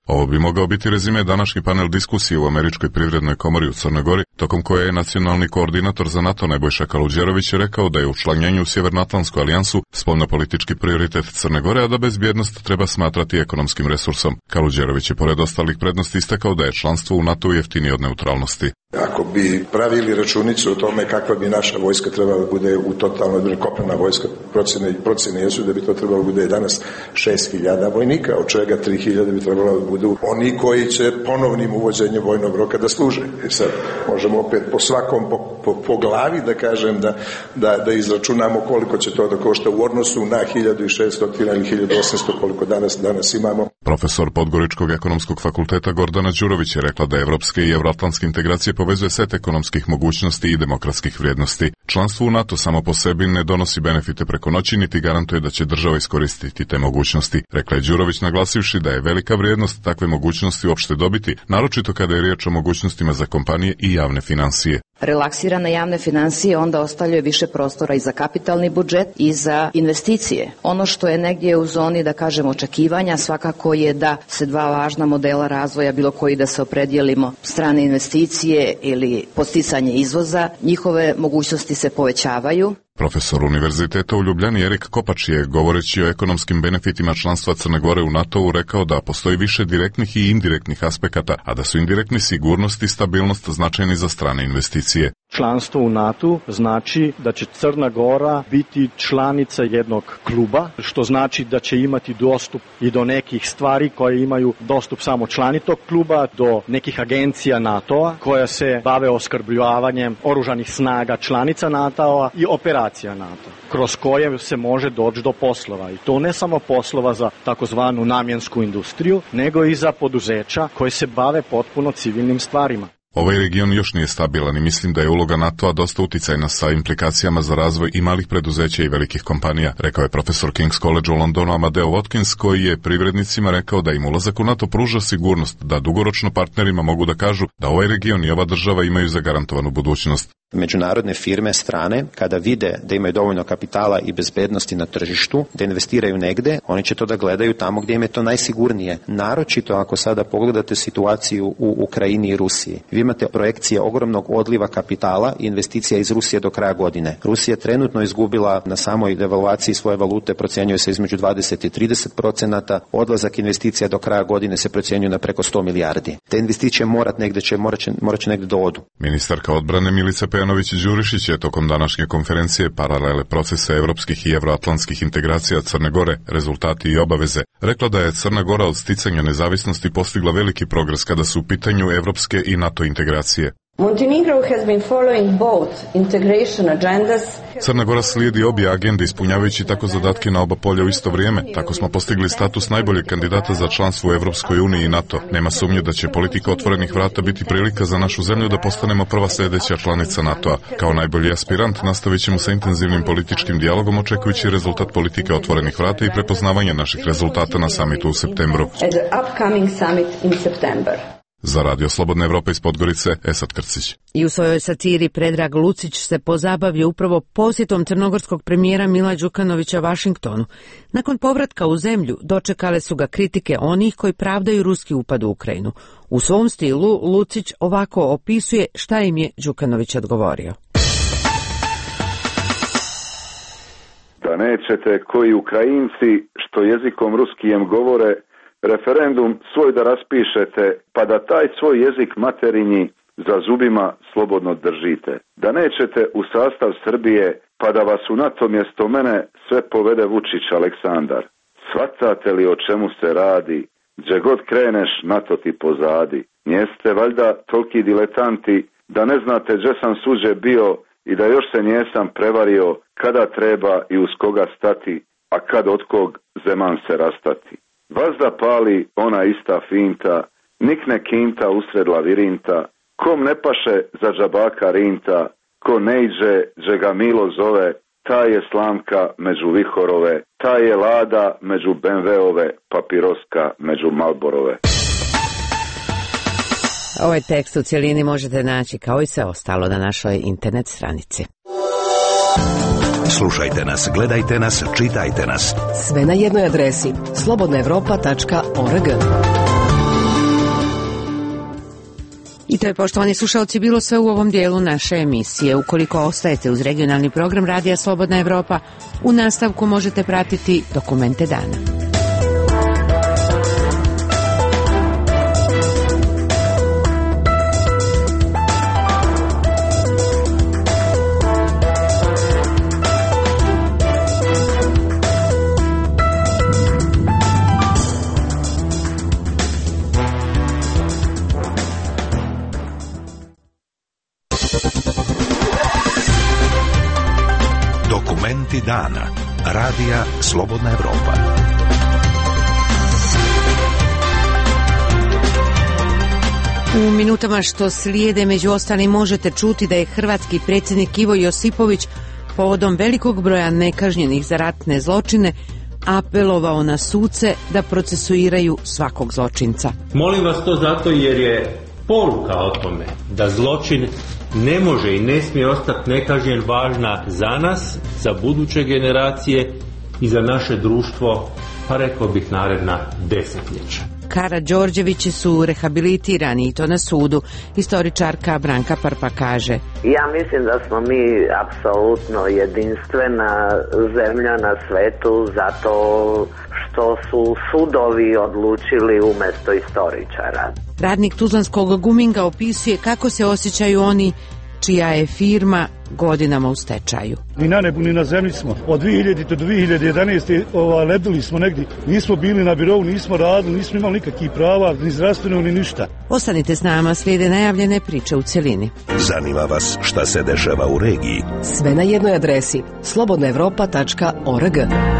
S27: Ovo bi mogao biti rezime današnji panel diskusije u Američkoj privrednoj komori u Crnoj Gori, tokom koje je nacionalni koordinator za NATO Nebojša Kaluđerović rekao da je učlanjenje u Sjevernoatlantsku alijansu spoljnopolitički prioritet Crne Gore, a da bezbjednost treba smatrati ekonomskim resursom. Kaluđerović je pored ostalih prednosti istakao da je članstvo u NATO jeftinije od neutralnosti.
S3: Ako bi pravili računicu o tome kakva bi naša vojska trebala da bude u totalnoj kopnena vojska, procene, procene jesu da bi to trebalo da bude danas šest hiljada vojnika, od čega tri hiljade bi trebalo da budu oni koji će ponovnim uvođenjem vojnog roka da služe. I sad možemo opet po svakom, po, po, po glavi da kažem da, da, da izračunamo koliko će to da košta u odnosu na hiljadu šeststo ili hiljadu osamsto koliko danas, danas imamo.
S27: Profesor Podgoričkog ekonomskog fakulteta Gordana Đurović je rekla da evropske i evroatlantske integracije povezuje set ekonomskih mogućnosti i demokratskih vrijednosti. Članstvo u NATO samo po sebi ne donosi benefite preko noći, niti garantuje da će država iskoristiti te mogućnosti, rekla je Đurović, naglasivši da je velika vrijednost takve mogućnosti uopšte dobiti, naročito kada je riječ o mogućnostima za kompanije i javne finansije.
S6: Relaksirane javne financije onda ostavljaju više prostora i za kapitalni budžet i za investicije. Ono što je negdje u zoni, da kažem, očekivanja svakako je da se dva važna modela razvoja, bilo koji da se opredijelimo, strane investicije ili podsticanje izvoza, njihove mogućnosti se povećavaju.
S27: Profesor Univerziteta u Ljubljani Erik Kopač je, govoreći o ekonomskim benefitima članstva Crne Gore u NATO-u, rekao da postoji više direktnih i indirektnih aspekata, a da su indirektni sigurnost i stabilnost značajni za strane investicije.
S7: Članstvo u NATO znači da će Crna Gora biti članica jednog kluba, što znači da će imati dostup i do nekih stvari koje imaju dostup samo člani tog kluba, do nekih agencija NATO-a koja se bave oskrbljavanjem oružanih snaga članica NATO-a i operacija NATO, kroz koje se može doći do poslova. I to ne samo poslova za takozvanu namjensku industriju, nego i za poduzeća koje se bave potpuno civilnim stvarima.
S27: Ovaj region još nije stabilan i mislim da je uloga NATO-a dosta uticajna sa implikacijama za razvoj i malih preduzeća i velikih kompanija, rekao je profesor King's College u Londonu Amadeo Watkins, koji je privrednicima rekao da im ulazak u NATO pruža sigurnost, da dugoročno partnerima mogu da kažu da ovaj region i ova država imaju zagarantovanu budućnost.
S9: Međunarodne firme strane, kada vide da imaju dovoljno kapitala i bezbednosti na tržištu, da investiraju negde, oni će to da gledaju tamo gdje im je to najsigurnije. Naročito ako sada pogledate situaciju u Ukrajini i Rusiji. Vi imate projekcije ogromnog odliva kapitala i investicija iz Rusije do kraja godine. Rusija je trenutno izgubila na samoj devalvaciji svoje valute, procjenjuje se između dvadeset i trideset procenata, odlazak investicija do kraja godine se procjenjuje na preko sto milijardi. Te investicije morat negde će, morat će, morat će negde do odu.
S27: Ministarka odbrane Milica Pejanović-Đurišić je tokom današnje konferencije Paralele procesa evropskih i evroatlantskih integracija Crne Gore, rezultati i obaveze, rekla da je Crna Gora od sticanja nezavisnosti postigla veliki progres kada su u pitanju evropske i NATO integracije.
S10: Montenegro has been following both integration agendas.
S27: Crna Gora slijedi obje agende ispunjavajući tako zadatke na oba polja u isto vrijeme. Tako smo postigli status najboljeg kandidata za članstvo u Evropskoj uniji i NATO. Nema sumnje da će politika otvorenih vrata biti prilika za našu zemlju da postanemo prva sljedeća članica NATO-a. Kao najbolji aspirant nastavit ćemo sa intenzivnim političkim dijalogom očekujući rezultat politike otvorenih vrata i prepoznavanje naših rezultata na samitu u septembru.
S10: At the upcoming summit in September.
S27: Za Radio Slobodna Evropa iz Podgorice, Esad Krcić.
S1: I u svojoj satiri Predrag Lucić se pozabavlja upravo posjetom crnogorskog premijera Mila Đukanovića Vašingtonu. Nakon povratka u zemlju dočekale su ga kritike onih koji pravdaju ruski upad u Ukrajinu. U svom stilu Lucić ovako opisuje šta im je Đukanović odgovorio.
S11: Da nećete koji Ukrajinci što jezikom ruskijem govore referendum svoj da raspišete, pa da taj svoj jezik materinji za zubima slobodno držite. Da nećete u sastav Srbije, pa da vas u NATO mjesto mene sve povede Vučić Aleksandar. Svatate li o čemu se radi, gdje god kreneš NATO ti pozadi. Njeste valjda toliki diletanti da ne znate gdje sam suđe bio i da još se njesam prevario kada treba i uz koga stati, a kad od kog zeman se rastati. Vazda pali ona ista finta, nikne kinta usred lavirinta, kom ne paše za džabaka rinta, ko ne iđe, dže ga Milo zove, ta je slamka među vihorove, ta je lada među be em veove, papiroska među Malborove.
S1: Ovaj tekst u cijelini možete naći kao i sve ostalo na našoj internet stranici.
S16: Slušajte nas, gledajte nas, čitajte nas.
S26: Sve na jednoj adresi slobodna evropa tačka org.
S1: I to je, poštovani slušalci, bilo sve u ovom dijelu naše emisije. Ukoliko ostajete uz regionalni program Radija Slobodna Evropa, u nastavku možete pratiti Dokumente dana.
S16: Dokumenti dana. Radija Slobodna Evropa.
S1: U minutama što slijede među ostalim možete čuti da je hrvatski predsjednik Ivo Josipović povodom velikog broja nekažnjenih za ratne zločine apelovao na suce da procesuiraju svakog zločinca.
S8: Molim vas to zato jer je poruka o tome da zločin ne može i ne smije ostati nekažnjen važna za nas, za buduće generacije i za naše društvo, pa rekao bih naredna desetljeća.
S1: Karađorđevići su rehabilitirani i to na sudu. Historičarka Branka Prpa kaže:
S12: Ja mislim da smo mi apsolutno jedinstvena zemlja na svetu zato što su sudovi odlučili umjesto istoričara.
S1: Radnik tuzlanskog guminga opisuje kako se osjećaju oni čija je firma godinama u stečaju.
S13: Ni na nebu, ni na zemlji smo. Od dvije hiljadite do dvije hiljade jedanaeste ova, lebdili smo negdje. Nismo bili na birovu, nismo radili, nismo imali nikakvih prava, ni zdravstveno, ni ništa.
S1: Ostanite s nama, slijede najavljene priče u celini.
S16: Zanima vas šta se dešava u regiji?
S26: Sve na jednoj adresi slobodna evropa tačka org.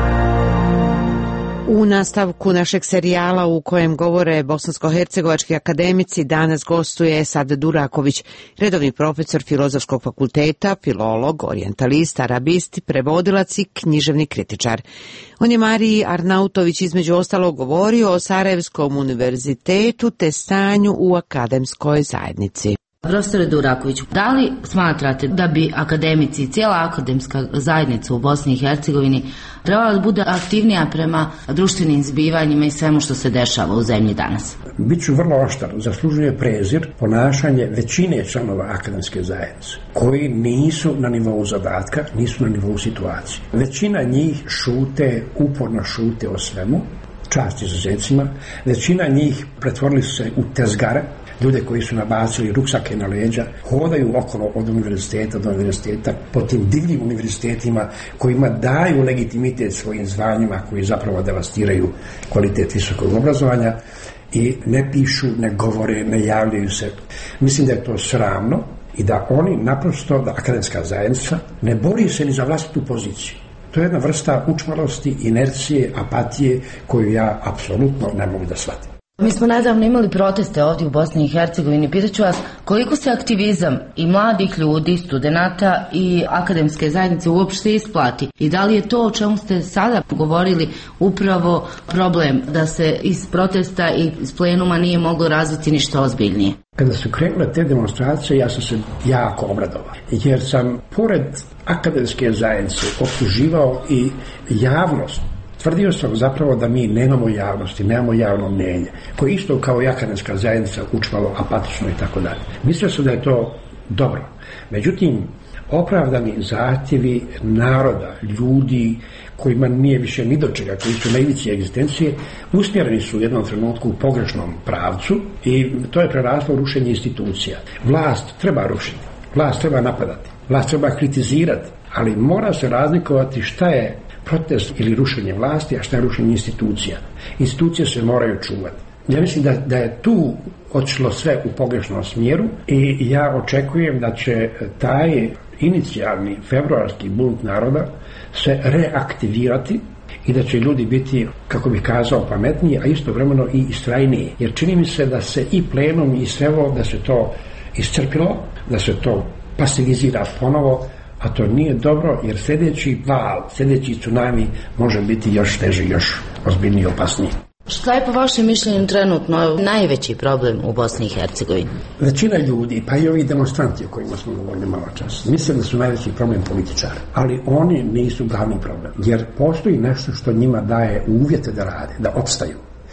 S1: U nastavku našeg serijala u kojem govore bosansko-hercegovački akademici danas gostuje Esad Duraković, redovni profesor Filozofskog fakulteta, filolog, orijentalist, arabist, prevodilac i književni kritičar. On je Mariji Arnautović između ostalog govorio o Sarajevskom univerzitetu te stanju u akademskoj zajednici.
S14: Profesore Duraković, da li smatrate da bi akademici i cijela akademska zajednica u Bosni i Hercegovini trebala da bude aktivnija prema društvenim zbivanjima i svemu što se dešava u zemlji danas?
S15: Biću vrlo oštar, zaslužuje prezir ponašanje većine članova akademske zajednice, koji nisu na nivou zadatka, nisu na nivou situacije. Većina njih šute, uporno šute o svemu, čast izuzecima. Većina njih pretvorili su se u tezgare, ljude koji su nabacili ruksake na leđa, hodaju okolo od univerziteta do univerziteta po tim divljim univerzitetima kojima daju legitimitet svojim zvanjima, koji zapravo devastiraju kvalitet visokog obrazovanja i ne pišu, ne govore, ne javljaju se. Mislim da je to sramno i da oni naprosto, da akademska zajednica ne bori se ni za vlastitu poziciju. To je jedna vrsta učmalosti, inercije, apatije koju ja apsolutno ne mogu da shvatim.
S14: Mi smo nedavno imali proteste ovdje u Bosni i Hercegovini. Pitaću vas koliko se aktivizam i mladih ljudi, studenata i akademske zajednice uopšte isplati i da li je to o čemu ste sada govorili upravo problem da se iz protesta i iz plenuma nije moglo razviti ništa ozbiljnije?
S15: Kada su krenule te demonstracije, ja sam se jako obradovao, jer sam pored akademske zajednice optuživao i javnost. Tvrdio sam zapravo da mi nemamo javnosti, nemamo javno mnjenje, koje isto kao i akademska zajednica učvalo apatično i tako dalje. Mislio sam da je to dobro. Međutim, opravdani zahtjevi naroda, ljudi kojima nije više ni do čega, koji su na ivici egzistencije, usmjereni su u jednom trenutku u pogrešnom pravcu i to je preraslo u rušenje institucija. Vlast treba rušiti, vlast treba napadati, vlast treba kritizirati, ali mora se razlikovati šta je protest ili rušenje vlasti, a šta je rušenje institucija. Institucije se moraju čuvati. Ja mislim da, da je tu otišlo sve u pogrešnom smjeru i ja očekujem da će taj inicijalni februarski bunt naroda se reaktivirati i da će ljudi biti, kako bih kazao, pametniji, a istovremeno i istrajniji. Jer čini mi se da se i plenum i sve ovo, da se to iscrpilo, da se to pasivizira ponovo, a to nije dobro jer sljedeći val, sljedeći tsunami može biti još teži, još ozbiljniji i opasniji.
S14: Šta je po vašem mišljenju trenutno najveći problem u Bosni i Hercegovini?
S15: Većina ljudi, pa i ovi demonstranti o kojima smo govorili malo čas, mislim da su najveći problem političari, ali oni nisu glavni problem, jer postoji nešto što njima daje uvjete da rade, da opstaju.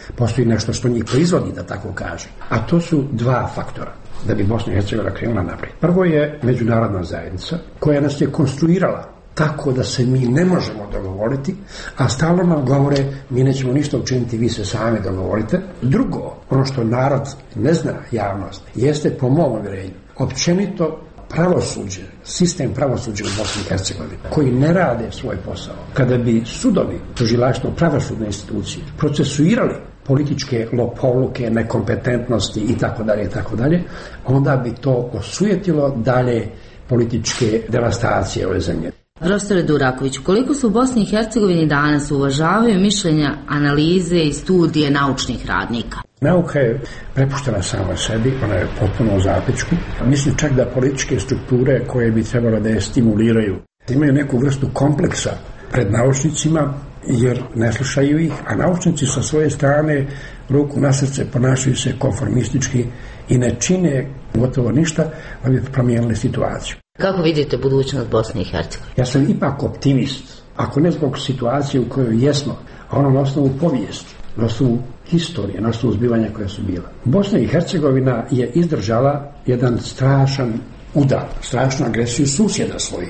S15: Postoji nešto što njih proizvodi, da tako kaže. A to su dva faktora da bi Bosna i Hercegovina krenula naprijed. Prvo je međunarodna zajednica koja nas je konstruirala tako da se mi ne možemo dogovoriti, a stalno nam govore mi nećemo ništa učiniti, vi se sami dogovorite. Drugo, ono što narod ne zna, javnost, jeste po mom uvjerenju općenito pravosuđe, sistem pravosuđa u Bosni i Hercegovini, koji ne rade svoj posao. Kada bi sudovi, tužilaštvo, pravosudne institucije procesuirali političke lopovluke, nekompetentnosti i tako dalje i tako dalje, onda bi to osujetilo dalje političke devastacije ove zemlje.
S14: Profesore Duraković, koliko su u Bosni i Hercegovini danas uvažavaju mišljenja, analize i studije naučnih radnika?
S15: Nauka je prepuštena sama sebi, ona je potpuno u zapećku. Mislim čak da političke strukture koje bi trebalo da je stimuliraju imaju neku vrstu kompleksa pred naučnicima, jer ne slušaju ih, a naučnici sa svoje strane ruku na srce ponašaju se konformistički i ne čine gotovo ništa da bi promijenili situaciju.
S14: Kako vidite budućnost Bosne i Hercegovine?
S15: Ja sam ipak optimist, ako ne zbog situacije u kojoj jesmo, a ono na osnovu povijesti, na osnovu historije, na osnovu zbivanja koja su bila. Bosna i Hercegovina je izdržala jedan strašan udar, strašnu agresiju susjeda svojih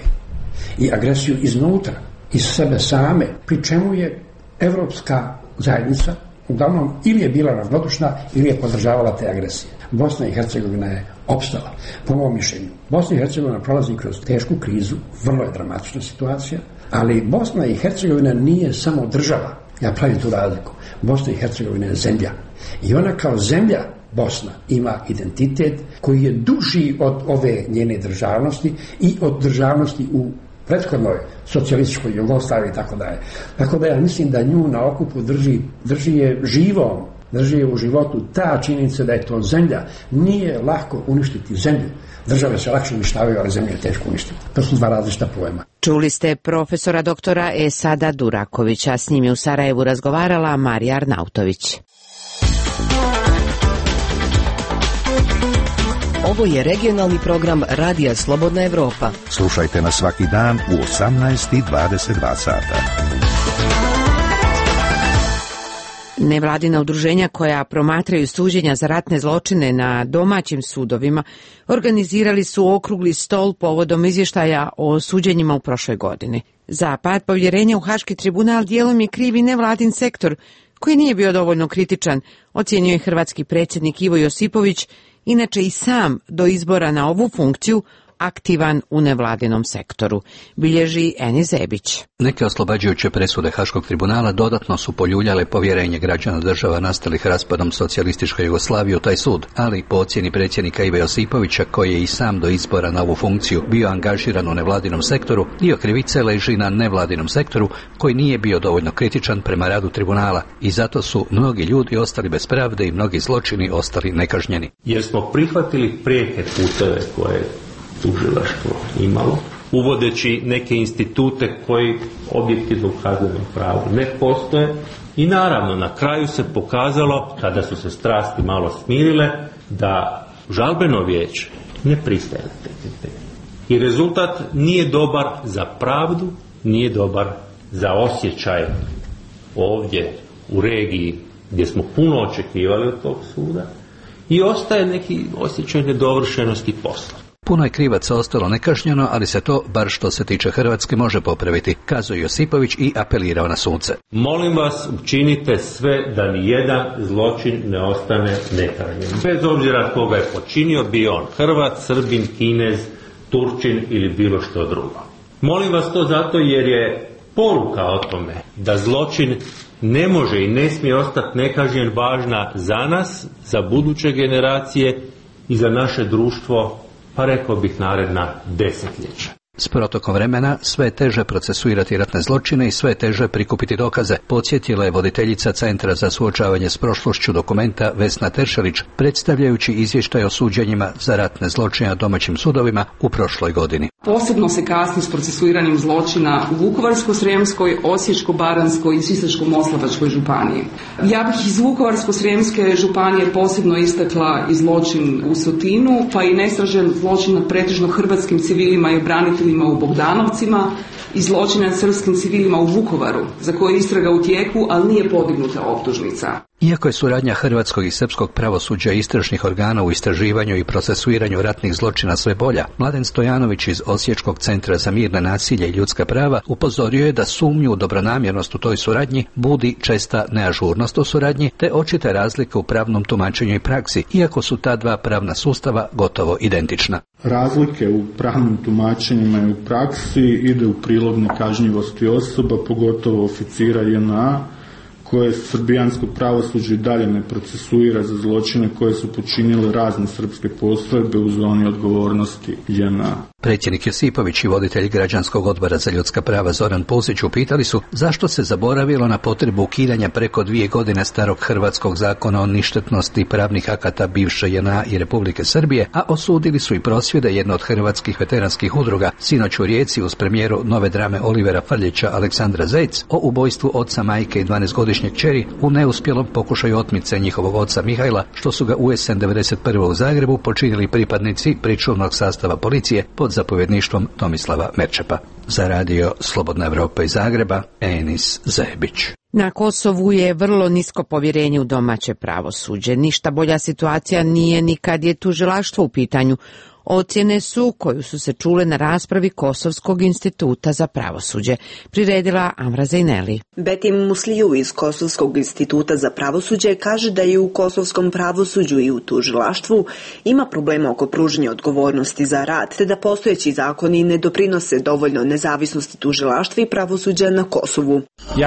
S15: i agresiju iznutra, iz sebe same, pri čemu je evropska zajednica uglavnom ili je bila ravnodušna ili je podržavala te agresije. Bosna i Hercegovina je opstala, po mom mišljenju. Bosna i Hercegovina prolazi kroz tešku krizu, vrlo je dramatična situacija, ali Bosna i Hercegovina nije samo država. Ja pravim tu razliku. Bosna i Hercegovina je zemlja. I ona kao zemlja, Bosna, ima identitet koji je duži od ove njene državnosti i od državnosti u prethodnoj socijalističkoj Jugoslaviji i tako dalje. Tako da ja mislim da nju na okupu drži, drži je živom, drži je u životu ta činjenica da je to zemlja. Nije lako uništiti zemlju. Države se lakše uništavaju, ali zemlja je teško uništiti. To su dva različita pojma.
S1: Čuli ste profesora doktora Esada Durakovića, s njim je u Sarajevu razgovarala Marija Arnautović.
S26: Ovo je regionalni program Radija Slobodna Evropa.
S16: Slušajte nas svaki dan u osamnaest i dvadeset dva sata.
S1: Nevladina udruženja koja promatraju suđenja za ratne zločine na domaćim sudovima organizirali su okrugli stol povodom izvještaja o suđenjima u prošloj godini. Za pad povjerenja u Haški tribunal dijelom je kriv i nevladin sektor, koji nije bio dovoljno kritičan, ocjenjuje hrvatski predsjednik Ivo Josipović, inače i sam do izbora na ovu funkciju aktivan u nevladinom sektoru, bilježi Eni Zebić.
S2: Neke oslobađajuće presude Haškog tribunala dodatno su poljuljale povjerenje građana država nastalih raspadom socijalističke Jugoslavije u taj sud, ali po ocjeni predsjednika Ive Josipovića, koji je i sam do izbora na ovu funkciju bio angažiran u nevladinom sektoru, dio krivice leži na nevladinom sektoru koji nije bio dovoljno kritičan prema radu tribunala i zato su mnogi ljudi ostali bez pravde i mnogi zločini ostali nekažnjeni.
S8: Jer smo prihvatili prijeke puteve koje tužilaštvo imalo, uvodeći neke institute koji objektivno u kaznenom pravu ne postoje i naravno na kraju se pokazalo, kada su se strasti malo smirile, da žalbeno vijeće ne pristaje na te kriterije. I rezultat nije dobar za pravdu, nije dobar za osjećaj ovdje u regiji gdje smo puno očekivali od tog suda i ostaje neki osjećaj nedovršenosti posla.
S2: Puno je krivaca ostalo nekažnjeno, ali se to, bar što se tiče Hrvatske, može popraviti, kazuje Josipović i apelirao na suce.
S8: Molim vas, učinite sve da ni jedan zločin ne ostane nekažnjen. Bez obzira koga je počinio, bio on Hrvat, Srbin, Kinez, Turčin ili bilo što drugo. Molim vas to zato jer je poruka o tome da zločin ne može i ne smije ostati nekažnjen važna za nas, za buduće generacije i za naše društvo, pa rekao bih naredna desetljeća.
S2: S protokom vremena sve je teže procesuirati ratne zločine i sve je teže prikupiti dokaze, podsjetila je voditeljica Centra za suočavanje s prošlošću dokumenta Vesna Teršelić, predstavljajući izvještaj o suđenjima za ratne zločine na domaćim sudovima u prošloj godini.
S18: Posebno se kasni s procesuiranjem zločina u Vukovarsko-srijemskoj, Osječko-baranjskoj i Sisačko-moslavačkoj županiji. Ja bih iz Vukovarsko-srijemske županije posebno istakla i zločin u Sotinu, pa i nestražen zločin nad pretežno hrvatskim civilima i braniteljima u Bogdanovcima i zločina nad srpskim civilima u Vukovaru, za koje je istraga u tijeku, ali nije podignuta optužnica.
S2: Iako je suradnja hrvatskog i srpskog pravosuđa i istražnih organa u istraživanju i procesuiranju ratnih zločina sve bolja, Mladen Stojanović iz Osječkog centra za mirne nasilje i ljudska prava upozorio je da sumnju u dobronamjernost u toj suradnji budi česta neažurnost u suradnji te očite razlike u pravnom tumačenju i praksi, iako su ta dva pravna sustava gotovo identična.
S4: Razlike u pravnim tumačenjima i u praksi ide u prilog nekažnjivosti osoba, pogotovo oficira J N A, koje srbijansko pravosuđe i dalje ne procesuira za zločine koje su počinile razne srpske postrojbe u zoni odgovornosti J N A.
S2: Predsjednik Josipović i voditelj Građanskog odbora za ljudska prava Zoran Puzić upitali su zašto se zaboravilo na potrebu ukidanja preko dvije godine starog hrvatskog zakona o ništetnosti pravnih akata bivše J N A i Republike Srbije, a osudili su i prosvjede jedne od hrvatskih veteranskih udruga sinoć u Rijeci uz premijeru nove drame Olivera Frljića Aleksandra Zec o ubojstvu oca, majke i dvanaestogodišnje kćeri u neuspjelom pokušaju otmice njihovog oca Mihajla, što su ga u jesen devedeset prve u Zagrebu počinili pripadnici pričuvnog sastava policije pod zapovjedništvom Tomislava Merčepa. Za radio Slobodna Evropa iz Zagreba, Enis Zebić.
S1: Na Kosovu je vrlo nisko povjerenje u domaće pravosuđe. Ništa bolja situacija nije ni kad je tužilaštvo u pitanju. Ocjene su, koju su se čule na raspravi Kosovskog instituta za pravosuđe, priredila Amra Zejneli.
S17: Betim Musliju iz Kosovskog instituta za pravosuđe kaže da i u kosovskom pravosuđu i u tužilaštvu ima problema oko pružanja odgovornosti za rad, te da postojeći zakoni ne doprinose dovoljno nezavisnosti tužilaštva i pravosuđa na Kosovu.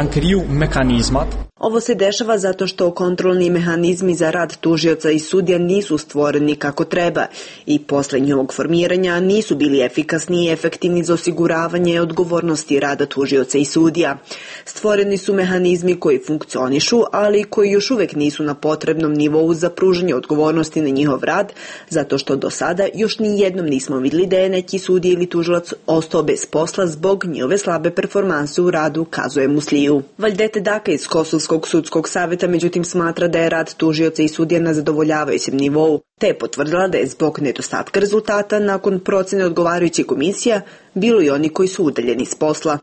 S17: Ovo se dešava zato što kontrolni mehanizmi za rad tužioca i sudija nisu stvoreni kako treba i posle njihovog formiranja nisu bili efikasni i efektivni za osiguravanje odgovornosti rada tužioca i sudija. Stvoreni su mehanizmi koji funkcionišu, ali koji još uvek nisu na potrebnom nivou za pružanje odgovornosti na njihov rad, zato što do sada još ni jednom nismo vidjeli da je neki sudija ili tužilac ostao bez posla zbog njihove slabe performanse u radu, kazuje Musliju. Valdete Daka iz Kosovskog sudskog saveta međutim smatra da je rad tužioca i sudija na zadovoljavajućem nivou, te je potvrdila da je zbog nedostatka rezultata nakon procene odgovarajućih komisija bilo i oni koji su udaljeni s posla.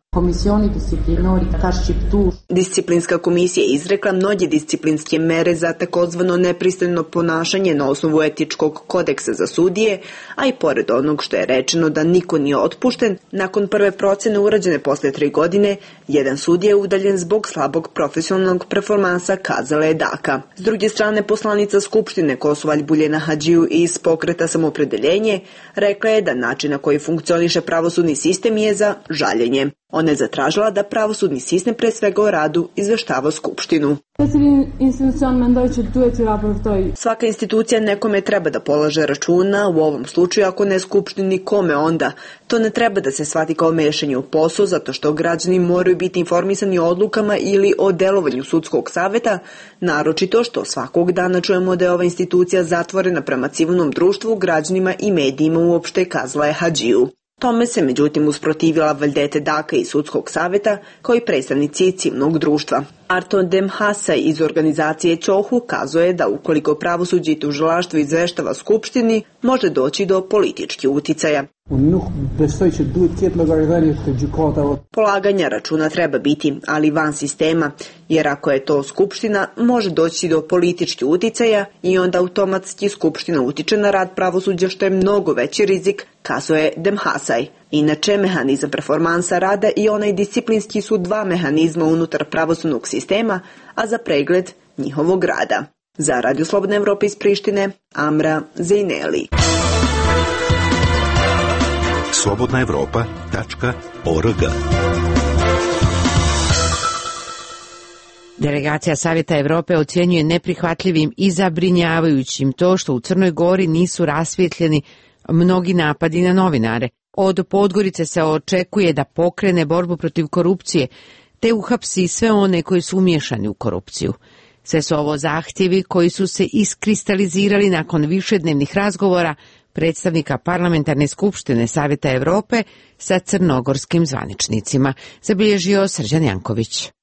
S17: Disciplinska komisija je izrekla mnoge disciplinske mere za takozvano nepristojno ponašanje na osnovu etičkog kodeksa za sudije, a i pored onog što je rečeno da niko nije otpušten, nakon prve procene urađene posle tri godine, jedan sudija je udaljen zbog slabog profesionalnog performansa, kazala je Daka. S druge strane, poslanica Skupštine Kosova Ljuljena Hadžiju iz Pokreta Samopredeljenje rekla je da način na koji funkcioniše pravosudni sistem je za žaljenje. Ona je zatražila da pravosudni sistem pre svega o radu izveštava Skupštinu. Svaka institucija nekome treba da polaže računa, u ovom slučaju ako ne Skupštini, kome onda? To ne treba da se shvati kao mešanje u posao, zato što građani moraju biti informisani o odlukama ili o delovanju sudskog saveta, naročito što svakog dana čujemo da je ova institucija zatvorena prema civilnom društvu, građanima i medijima uopšte, kazala je Hadžiju. Tome se međutim usprotivila Valdete Daka iz sudskog saveta kao i predstavnici civilnog društva. Arto Demhasaj iz organizacije Ćohu kazuje da ukoliko pravosuđe i tužilaštvo izveštava Skupštini, može doći do političkih uticaja. Polaganja računa treba biti, ali van sistema, jer ako je to Skupština, može doći do političkih uticaja i onda automatski Skupština utiče na rad pravosuđa, što je mnogo veći rizik, kazuje Demhasaj. Inače, mehanizam performansa rada i onaj disciplinski su dva mehanizma unutar pravosudnog sistema, a za pregled njihovog rada. Za Radio Slobodna Evropa iz Prištine, Amra Zejneli.
S16: slobodna evropa tačka org.
S1: Delegacija Savjeta Evrope ocjenjuje neprihvatljivim i zabrinjavajućim to što u Crnoj Gori nisu rasvjetljeni mnogi napadi na novinare. Od Podgorice se očekuje da pokrene borbu protiv korupcije, te uhapsi sve one koji su umiješani u korupciju. Sve su ovo zahtjevi koji su se iskristalizirali nakon višednevnih razgovora predstavnika Parlamentarne skupštine Savjeta Evrope sa crnogorskim zvaničnicima, zabilježio Srđan Janković.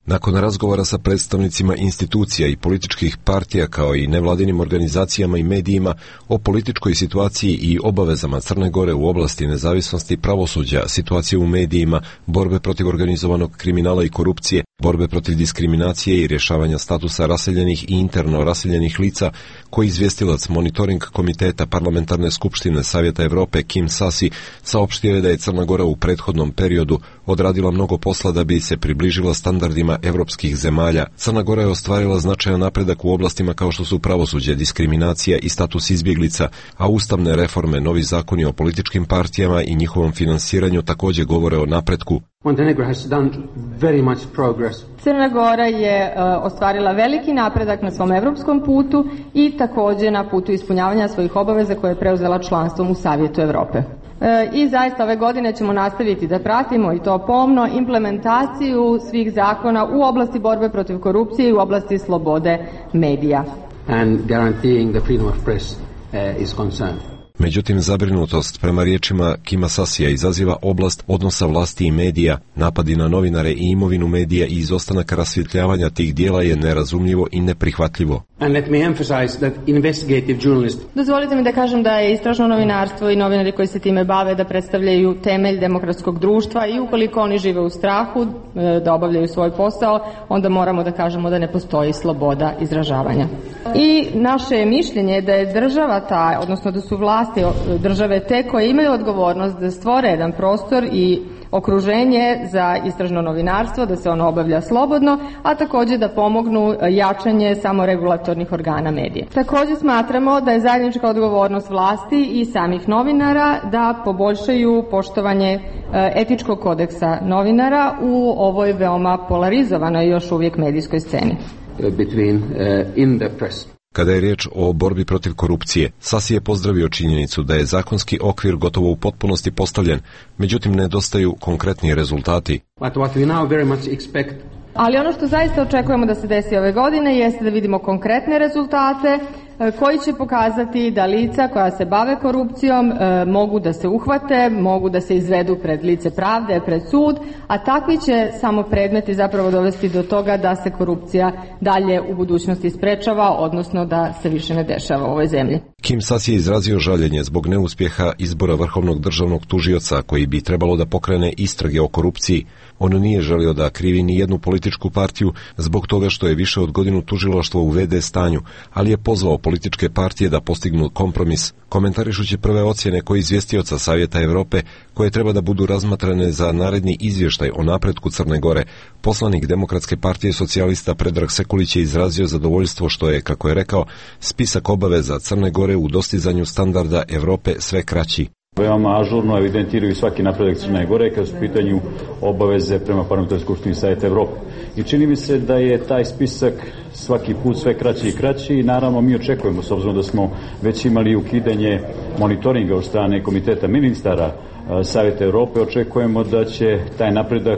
S19: Nakon razgovora sa predstavnicima institucija i političkih partija kao i nevladinim organizacijama i medijima o političkoj situaciji i obavezama Crne Gore u oblasti nezavisnosti pravosuđa, situacije u medijima, borbe protiv organizovanog kriminala i korupcije, borbe protiv diskriminacije i rješavanja statusa raseljenih i interno raseljenih lica, koji izvjestilac monitoring komiteta Parlamentarne skupštine Savjeta Europe Kim Sasi saopštio je da je Crna Gora u prethodnom periodu odradila mnogo posla da bi se približila standardima evropskih zemalja. Crna Gora je ostvarila značajan napredak u oblastima kao što su pravosuđe, diskriminacija i status izbjeglica, a ustavne reforme, novi zakoni o političkim partijama i njihovom finansiranju također govore o napretku.
S20: Montenegro has done very much progress.
S21: Crna Gora je uh, ostvarila veliki napredak na svom evropskom putu i također na putu ispunjavanja svojih obaveza koje je preuzela članstvom u Savjetu Europe. E, I zaista ove godine ćemo nastaviti da pratimo i to pomno implementaciju svih zakona u oblasti borbe protiv korupcije i u oblasti slobode medija.
S20: And guaranteeing the freedom of press uh, is concerned.
S19: Međutim, zabrinutost prema riječima Kima Sasija izaziva oblast odnosa vlasti i medija, napadi na novinare i imovinu medija i izostanak rasvjetljavanja tih dijela je nerazumljivo i neprihvatljivo.
S20: And let me emphasize that investigative journalists...
S21: Dozvolite mi da kažem da je istražno novinarstvo i novinari koji se time bave da predstavljaju temelj demokratskog društva i ukoliko oni žive u strahu da obavljaju svoj posao, onda moramo da kažemo da ne postoji sloboda izražavanja. I naše je mišljenje da je država ta, odnosno da su vlasti države te koje imaju odgovornost da stvore jedan prostor i okruženje za istražno novinarstvo, da se ono obavlja slobodno, a također da pomognu jačanje samoregulatornih organa medija. Također smatramo da je zajednička odgovornost vlasti i samih novinara da poboljšaju poštovanje etičkog kodeksa novinara u ovoj veoma polarizovanoj još uvijek medijskoj sceni.
S20: Between, uh, in the press.
S19: Kada je riječ o borbi protiv korupcije, Sasi je pozdravio činjenicu da je zakonski okvir gotovo u potpunosti postavljen, međutim nedostaju konkretni rezultati.
S20: But what we now very much expect...
S21: Ali ono što zaista očekujemo da se desi ove godine jeste da vidimo konkretne rezultate koji će pokazati da lica koja se bave korupcijom e, mogu da se uhvate, mogu da se izvedu pred lice pravde, pred sud, a takvi će samo predmeti zapravo dovesti do toga da se korupcija dalje u budućnosti sprečava, odnosno da se više ne dešava u ovoj zemlji.
S19: Kim Sasi je izrazio žaljenje zbog neuspjeha izbora vrhovnog državnog tužioca koji bi trebalo da pokrene istrage o korupciji. On nije želio da krivi ni jednu političku partiju zbog toga što je više od godinu tužilaštvo u ve de stanju, ali je pozvao političke partije da postignu kompromis, komentarišući prve ocjene koji izvjestioca Savjeta Europe koje treba da budu razmatrane za naredni izvještaj o napretku Crne Gore. Poslanik Demokratske partije socijalista Predrag Sekulić je izrazio zadovoljstvo što je, kako je rekao, spisak obaveza Crne Gore u dostizanju standarda Europe sve kraći.
S22: Veoma ažurno evidentiraju svaki napredak Crne Gore kad su u pitanju obaveze prema Parlamentarnoj skupštini Savjeta Europe. I čini mi se da je taj spisak svaki put sve kraći i kraći i naravno mi očekujemo, s obzirom da smo već imali ukidanje monitoringa od strane Komiteta ministara Savjeta Europe, očekujemo da će taj napredak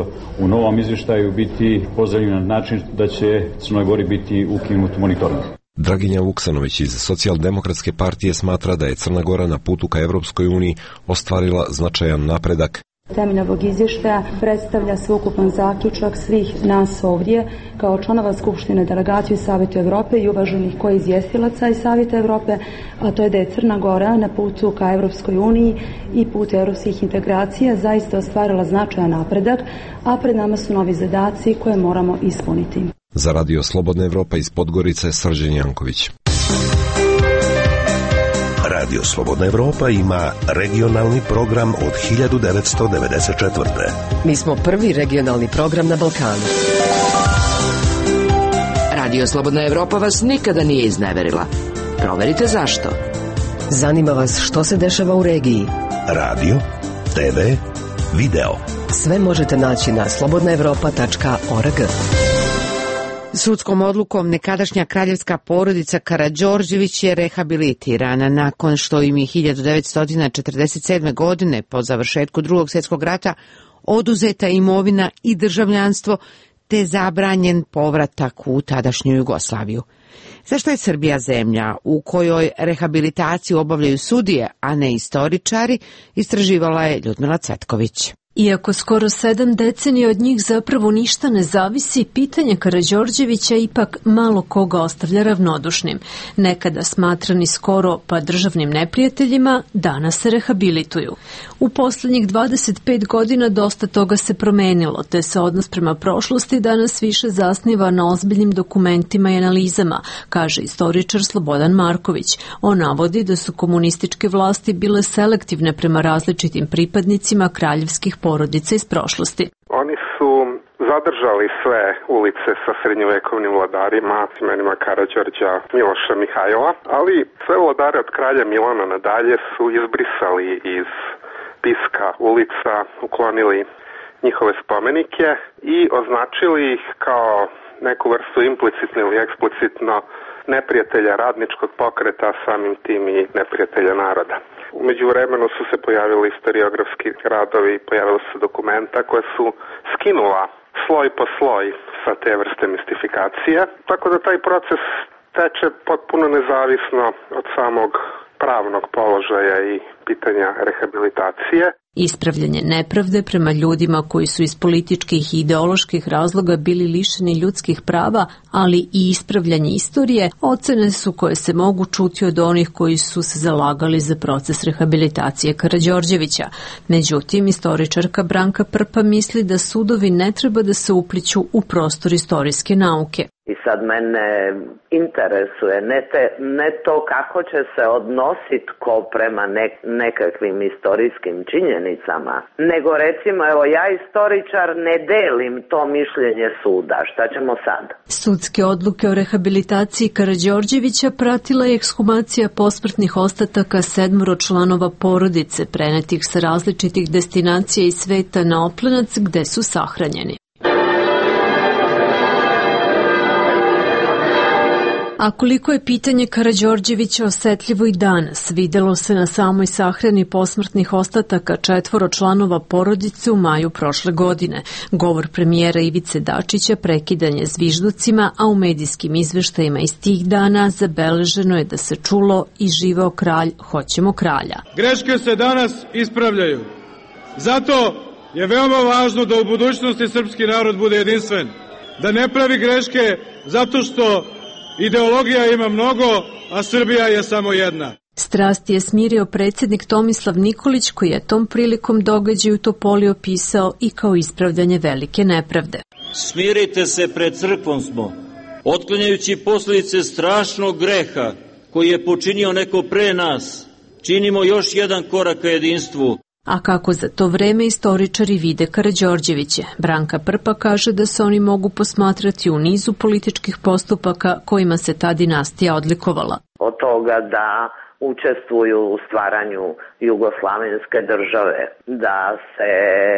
S22: u novom izvještaju biti pozdravljen na način da će Crnoj Gori biti ukinut monitoring.
S19: Draginja Vuksanović iz Socijaldemokratske partije smatra da je Crna Gora na putu ka Evropskoj uniji ostvarila značajan napredak.
S23: Temelj ovog izvještaja predstavlja sveukupan zaključak svih nas ovdje kao članova Skupštine delegacije Savjeta Europe i uvaženih koji izvjestilaca iz Savjeta Europe, a to je da je Crna Gora na putu ka Evropskoj uniji i put europskih integracija zaista ostvarila značajan napredak, a pred nama su novi zadaci koje moramo ispuniti.
S19: Za Radio Slobodna Evropa iz Podgorice, Srđan Janković.
S16: Radio Slobodna Evropa ima regionalni program od hiljadu devetsto devedeset četvrte.
S26: Mi smo prvi regionalni program na Balkanu. Radio Slobodna Evropa vas nikada nije izneverila. Proverite zašto. Zanima vas što se dešava u regiji.
S16: Radio, te ve, video.
S26: Sve možete naći na slobodna evropa tačka org.
S1: Sudskom odlukom nekadašnja kraljevska porodica Karađorđević je rehabilitirana nakon što im je hiljadu devetsto četrdeset sedme. godine po završetku Drugog svjetskog rata oduzeta imovina i državljanstvo te zabranjen povratak u tadašnju Jugoslaviju. Zašto je Srbija zemlja u kojoj rehabilitaciju obavljaju sudije, a ne istoričari, istraživala je Ljudmila Cvetković.
S3: Iako skoro sedam decenija od njih zapravo ništa ne zavisi, pitanje Karađorđevića ipak malo koga ostavlja ravnodušnim. Nekada smatrani skoro pa državnim neprijateljima, danas se rehabilituju. U posljednjih dvadeset pet godina dosta toga se promenilo, te se odnos prema prošlosti danas više zasniva na ozbiljnim dokumentima i analizama, kaže istoričar Slobodan Marković. On navodi da su komunističke vlasti bile selektivne prema različitim pripadnicima kraljevskih porodica iz prošlosti.
S5: Oni su zadržali sve ulice sa srednjovekovnim vladarima, imenima Karađorđa, Miloša, Mihajla, ali sve vladare od kralja Milana nadalje su izbrisali iz spiska ulica, uklonili njihove spomenike i označili ih kao neku vrstu implicitno ili eksplicitno neprijatelja radničkog pokreta, samim tim i neprijatelja naroda. U međuvremenu su se pojavili historiografski radovi, pojavila su dokumenta koje su skinula sloj po sloj sa te vrste mistifikacije, tako da taj proces teče potpuno nezavisno od samog pravnog položaja i pitanja rehabilitacije.
S3: Ispravljanje nepravde prema ljudima koji su iz političkih i ideoloških razloga bili lišeni ljudskih prava, ali i ispravljanje istorije, ocene su koje se mogu čuti od onih koji su se zalagali za proces rehabilitacije Karađorđevića. Međutim, istoričarka Branka Prpa misli da sudovi ne treba da se upliću u prostor istorijske nauke.
S12: I sad mene interesuje ne, te, ne to kako će se odnositi ko prema ne, nekakvim istorijskim činjenicama, nego recimo, evo ja istoričar ne delim to mišljenje suda, šta ćemo sad?
S3: Sudske odluke o rehabilitaciji Karađorđevića pratila je ekshumacija posmrtnih ostataka sedmoro članova porodice prenetih sa različitih destinacija iz sveta na Oplenac gde su sahranjeni. A koliko je pitanje Karađorđevića osetljivo i danas, videlo se na samoj sahrani posmrtnih ostataka četvoro članova porodice u maju prošle godine. Govor premijera Ivice Dačića prekidan je zvižducima, a u medijskim izveštajima iz tih dana zabeleženo je da se čulo i živeo kralj, hoćemo kralja.
S6: Greške se danas ispravljaju. Zato je veoma važno da u budućnosti srpski narod bude jedinstven, da ne pravi greške zato što ideologija ima mnogo, a Srbija je samo jedna.
S3: Strast je smirio predsjednik Tomislav Nikolić, koji je tom prilikom događaju Topoli opisao i kao ispravljanje velike nepravde.
S7: Smirite se, pred crkvom smo, otklanjajući posljedice strašnog greha koji je počinio neko pre nas. Činimo još jedan korak ka jedinstvu.
S3: A kako za to vreme istoričari vide Karađorđeviće? Branka Prpa kaže da se oni mogu posmatrati u nizu političkih postupaka kojima se ta dinastija odlikovala.
S12: Od toga da učestvuju u stvaranju jugoslavenske države, da se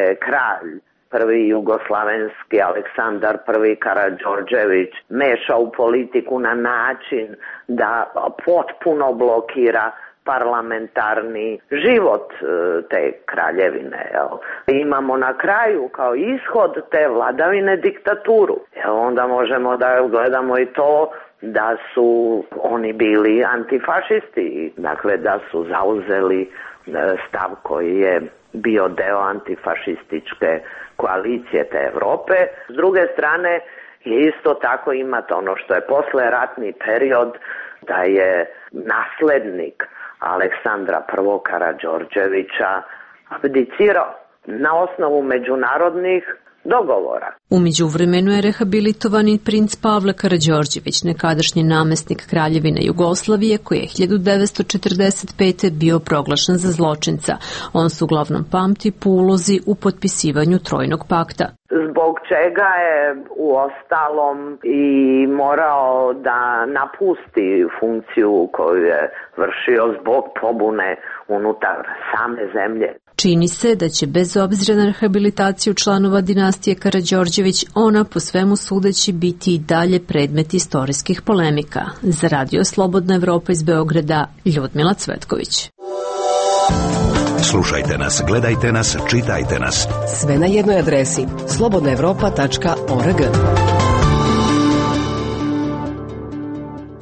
S12: kralj prvi jugoslavenski Aleksandar prvi Karađorđević meša u politiku na način da potpuno blokira parlamentarni život te kraljevine. Jel? Imamo na kraju kao ishod te vladavine diktaturu. Jel? Onda možemo da gledamo i to da su oni bili antifašisti, dakle da su zauzeli stav koji je bio deo antifašističke koalicije te Evrope. S druge strane je isto tako imate ono što je posleratni period, da je naslednik Aleksandra prvog Karađorđevića abdicirao na osnovu međunarodnih dogovora.
S3: U međuvremenu je rehabilitovan i princ Pavle Karađorđević, nekadašnji namestnik Kraljevine Jugoslavije, koji je hiljadu devetsto četrdeset pete bio proglašen za zločinca. On se uglavnom pamti po ulozi u potpisivanju Trojnog pakta.
S12: Zbog čega je u ostalom i morao da napusti funkciju koju je vršio zbog pobune unutar same zemlje.
S3: Čini se da će bez obzira na rehabilitaciju članova dinastije Karađorđević ona po svemu sudeći biti i dalje predmet istorijskih polemika. Za Radio Slobodna Evropa iz Beograda, Ljudmila Cvetković.
S16: Slušajte nas, gledajte nas, čitajte nas.
S26: Sve na jednoj adresi slobodna evropa tačka org.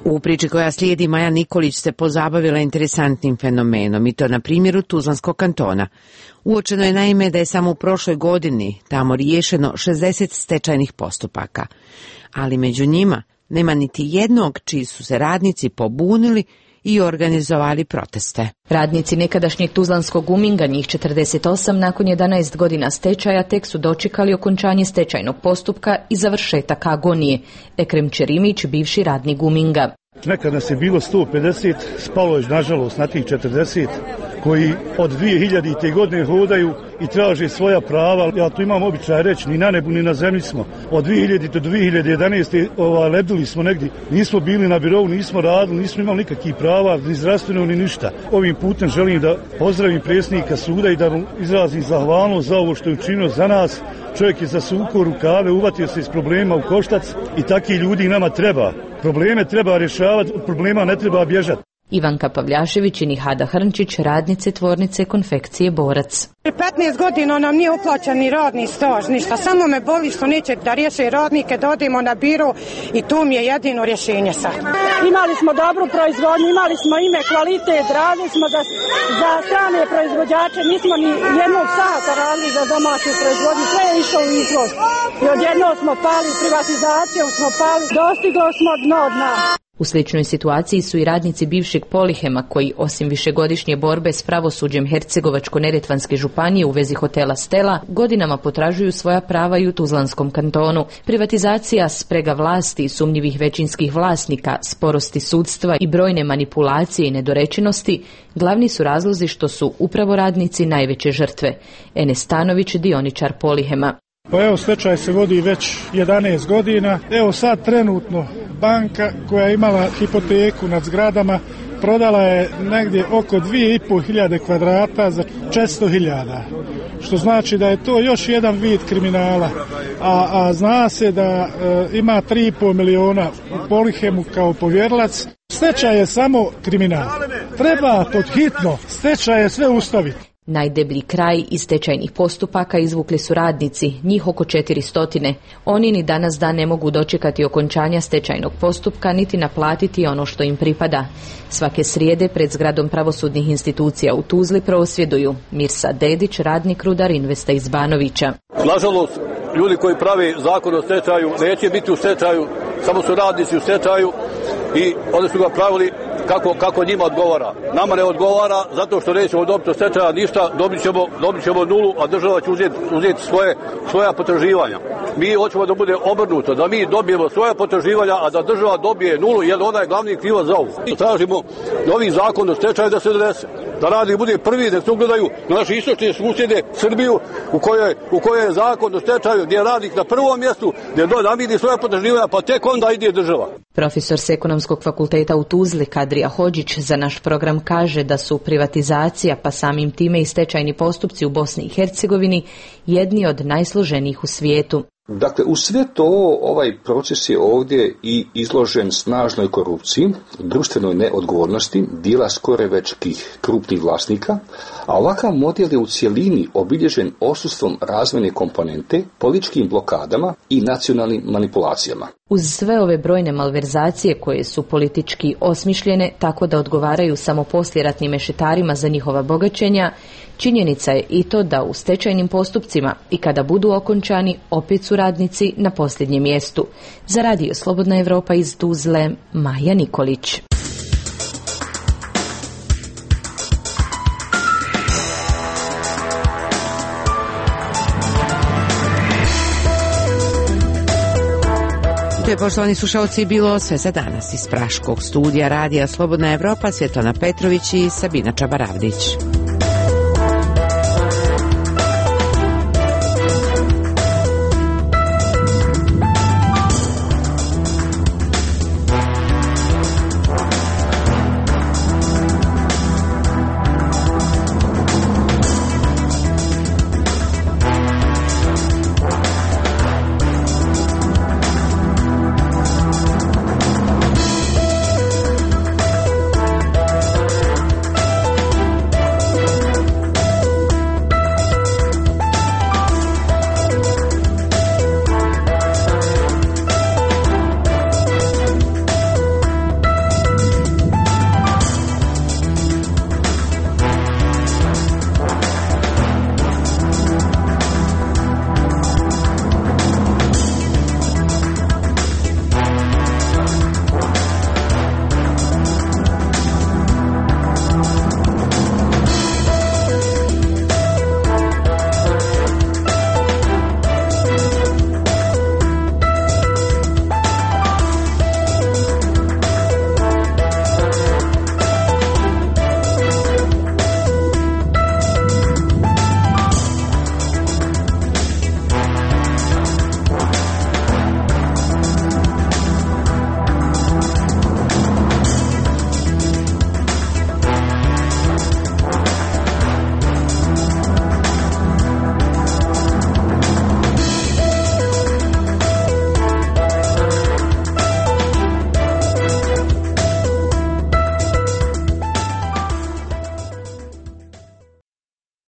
S1: U priči koja slijedi Maja Nikolić se pozabavila interesantnim fenomenom i to na primjeru Tuzlanskog kantona. Uočeno je naime da je samo u prošloj godini tamo riješeno šezdeset stečajnih postupaka, ali među njima nema niti jednog čiji su se radnici pobunili i organizovali proteste.
S9: Radnici nekadašnjeg tuzlanskog Guminga, njih četrdeset osam, nakon jedanaest godina stečaja tek su dočekali okončanje stečajnog postupka i završetak agonije. Ekrem Čerimić, bivši radnik Guminga.
S10: Nekad nas je bilo sto pedeset, spalo je nažalost na tih četrdeset koji od dvije hiljadite godine hodaju i traže svoja prava. Ja tu imam običaj reći, ni na nebu ni na zemlji smo. Od dvije hiljadite do dvije hiljade jedanaeste ova, lebdili smo negdje, nismo bili na birovu, nismo radili, nismo imali nikakvih prava, ni zdravstveno, ni ništa. Ovim putem želim da pozdravim predsjednika suda i da mu izrazim zahvalnost za ovo što je učinio za nas. Čovjek je zasukao rukave, uvatio se iz problema u koštac i takvi ljudi nama treba. Probleme treba rješavati, od problema ne treba bježati.
S9: Ivanka Pavljašević i Nihada Hrnčić, radnice tvornice konfekcije Borac.
S11: petnaest godina nam nije uplaćan ni radni staž, ništa. Samo me boli što neće da riješe radnike, da odemo na biro i to mi je jedino rješenje sad.
S13: Imali smo dobru proizvodnju, imali smo ime, kvalitet, radili smo za, za strane proizvođače, nismo ni jednog sata radili za domaću proizvodnju, sve je išlo u izvoz. I odjedno smo pali, privatizacijom smo pali, dostiglo smo dno dna.
S9: U sličnoj situaciji su i radnici bivšeg Polihema koji, osim višegodišnje borbe s pravosuđem Hercegovačko-neretvanske županije u vezi hotela Stela, godinama potražuju svoja prava i u Tuzlanskom kantonu. Privatizacija, sprega vlasti i sumnjivih većinskih vlasnika, sporosti sudstva i brojne manipulacije i nedorečenosti glavni su razlozi što su upravo radnici najveće žrtve. Enes Stanović, dioničar Polihema.
S24: Pa evo, stečaj se vodi već jedanaest godina. Evo sad trenutno banka koja je imala hipoteku nad zgradama prodala je negdje oko dvije i pol hiljade kvadrata za četiristo hiljada. Što znači da je to još jedan vid kriminala. A, a zna se da e, ima tri i pol miliona u Polihemu kao povjerilac. Stečaj je samo kriminal. Treba pod hitno stečaje sve ustaviti.
S9: Najdeblji kraj iz stečajnih postupaka izvukli su radnici, njih oko četiristotine. Oni ni danas dan ne mogu dočekati okončanja stečajnog postupka niti naplatiti ono što im pripada. Svake srijede pred zgradom pravosudnih institucija u Tuzli prosvjeduju. Mirsa Dedić, radnik Rudar Investa iz Banovića.
S25: Nažalost, ljudi koji pravi zakon o stečaju neće biti u stečaju, samo su radnici u stečaju i oni su ga pravili kako, kako njima odgovara. Nama ne odgovara zato što nećemo dobiti od stečaja ništa, dobit ćemo, dobit ćemo nulu, a država će uzeti, uzeti svoje, svoja potraživanja. Mi hoćemo da bude obrnuto, da mi dobijemo svoja potraživanja, a da država dobije nulu, jer ona je glavni kriva za ovo. Tražimo novi zakon o stečaju da se donese. Da radnik bude prvi, da se ugledaju na naše istočne susjede, Srbiju, u kojoj, u kojoj je zakon o stečaju, gdje je radnik na prvom mjestu, gdje namiri svoja potraživanja, pa tek onda ide država.
S9: Profesor s Ekonomskog fakulteta u Tuzli, Kadrija Hodžić, za naš program kaže da su privatizacija, pa samim time i stečajni postupci u Bosni i Hercegovini jedni od najsloženijih u svijetu.
S27: Dakle, u sve to ovaj proces je ovdje i izložen snažnoj korupciji, društvenoj neodgovornosti, dijela skoro većih krupnih vlasnika, a ovakav model je u cjelini obilježen odsustvom razvojne komponente, političkim blokadama i nacionalnim manipulacijama.
S9: Uz sve ove brojne malverzacije koje su politički osmišljene tako da odgovaraju samo poslijeratnim mešetarima za njihova bogaćenja, činjenica je i to da u stečajnim postupcima i kada budu okončani opet su radnici na posljednjem mjestu. Za Radio Slobodna Evropa iz Tuzle, Maja Nikolić.
S1: To je, poštovani slušalci, bilo sve za danas iz praškog studija Radija Slobodna Evropa. Svjetlana Petrović i Sabina Čabaravdić.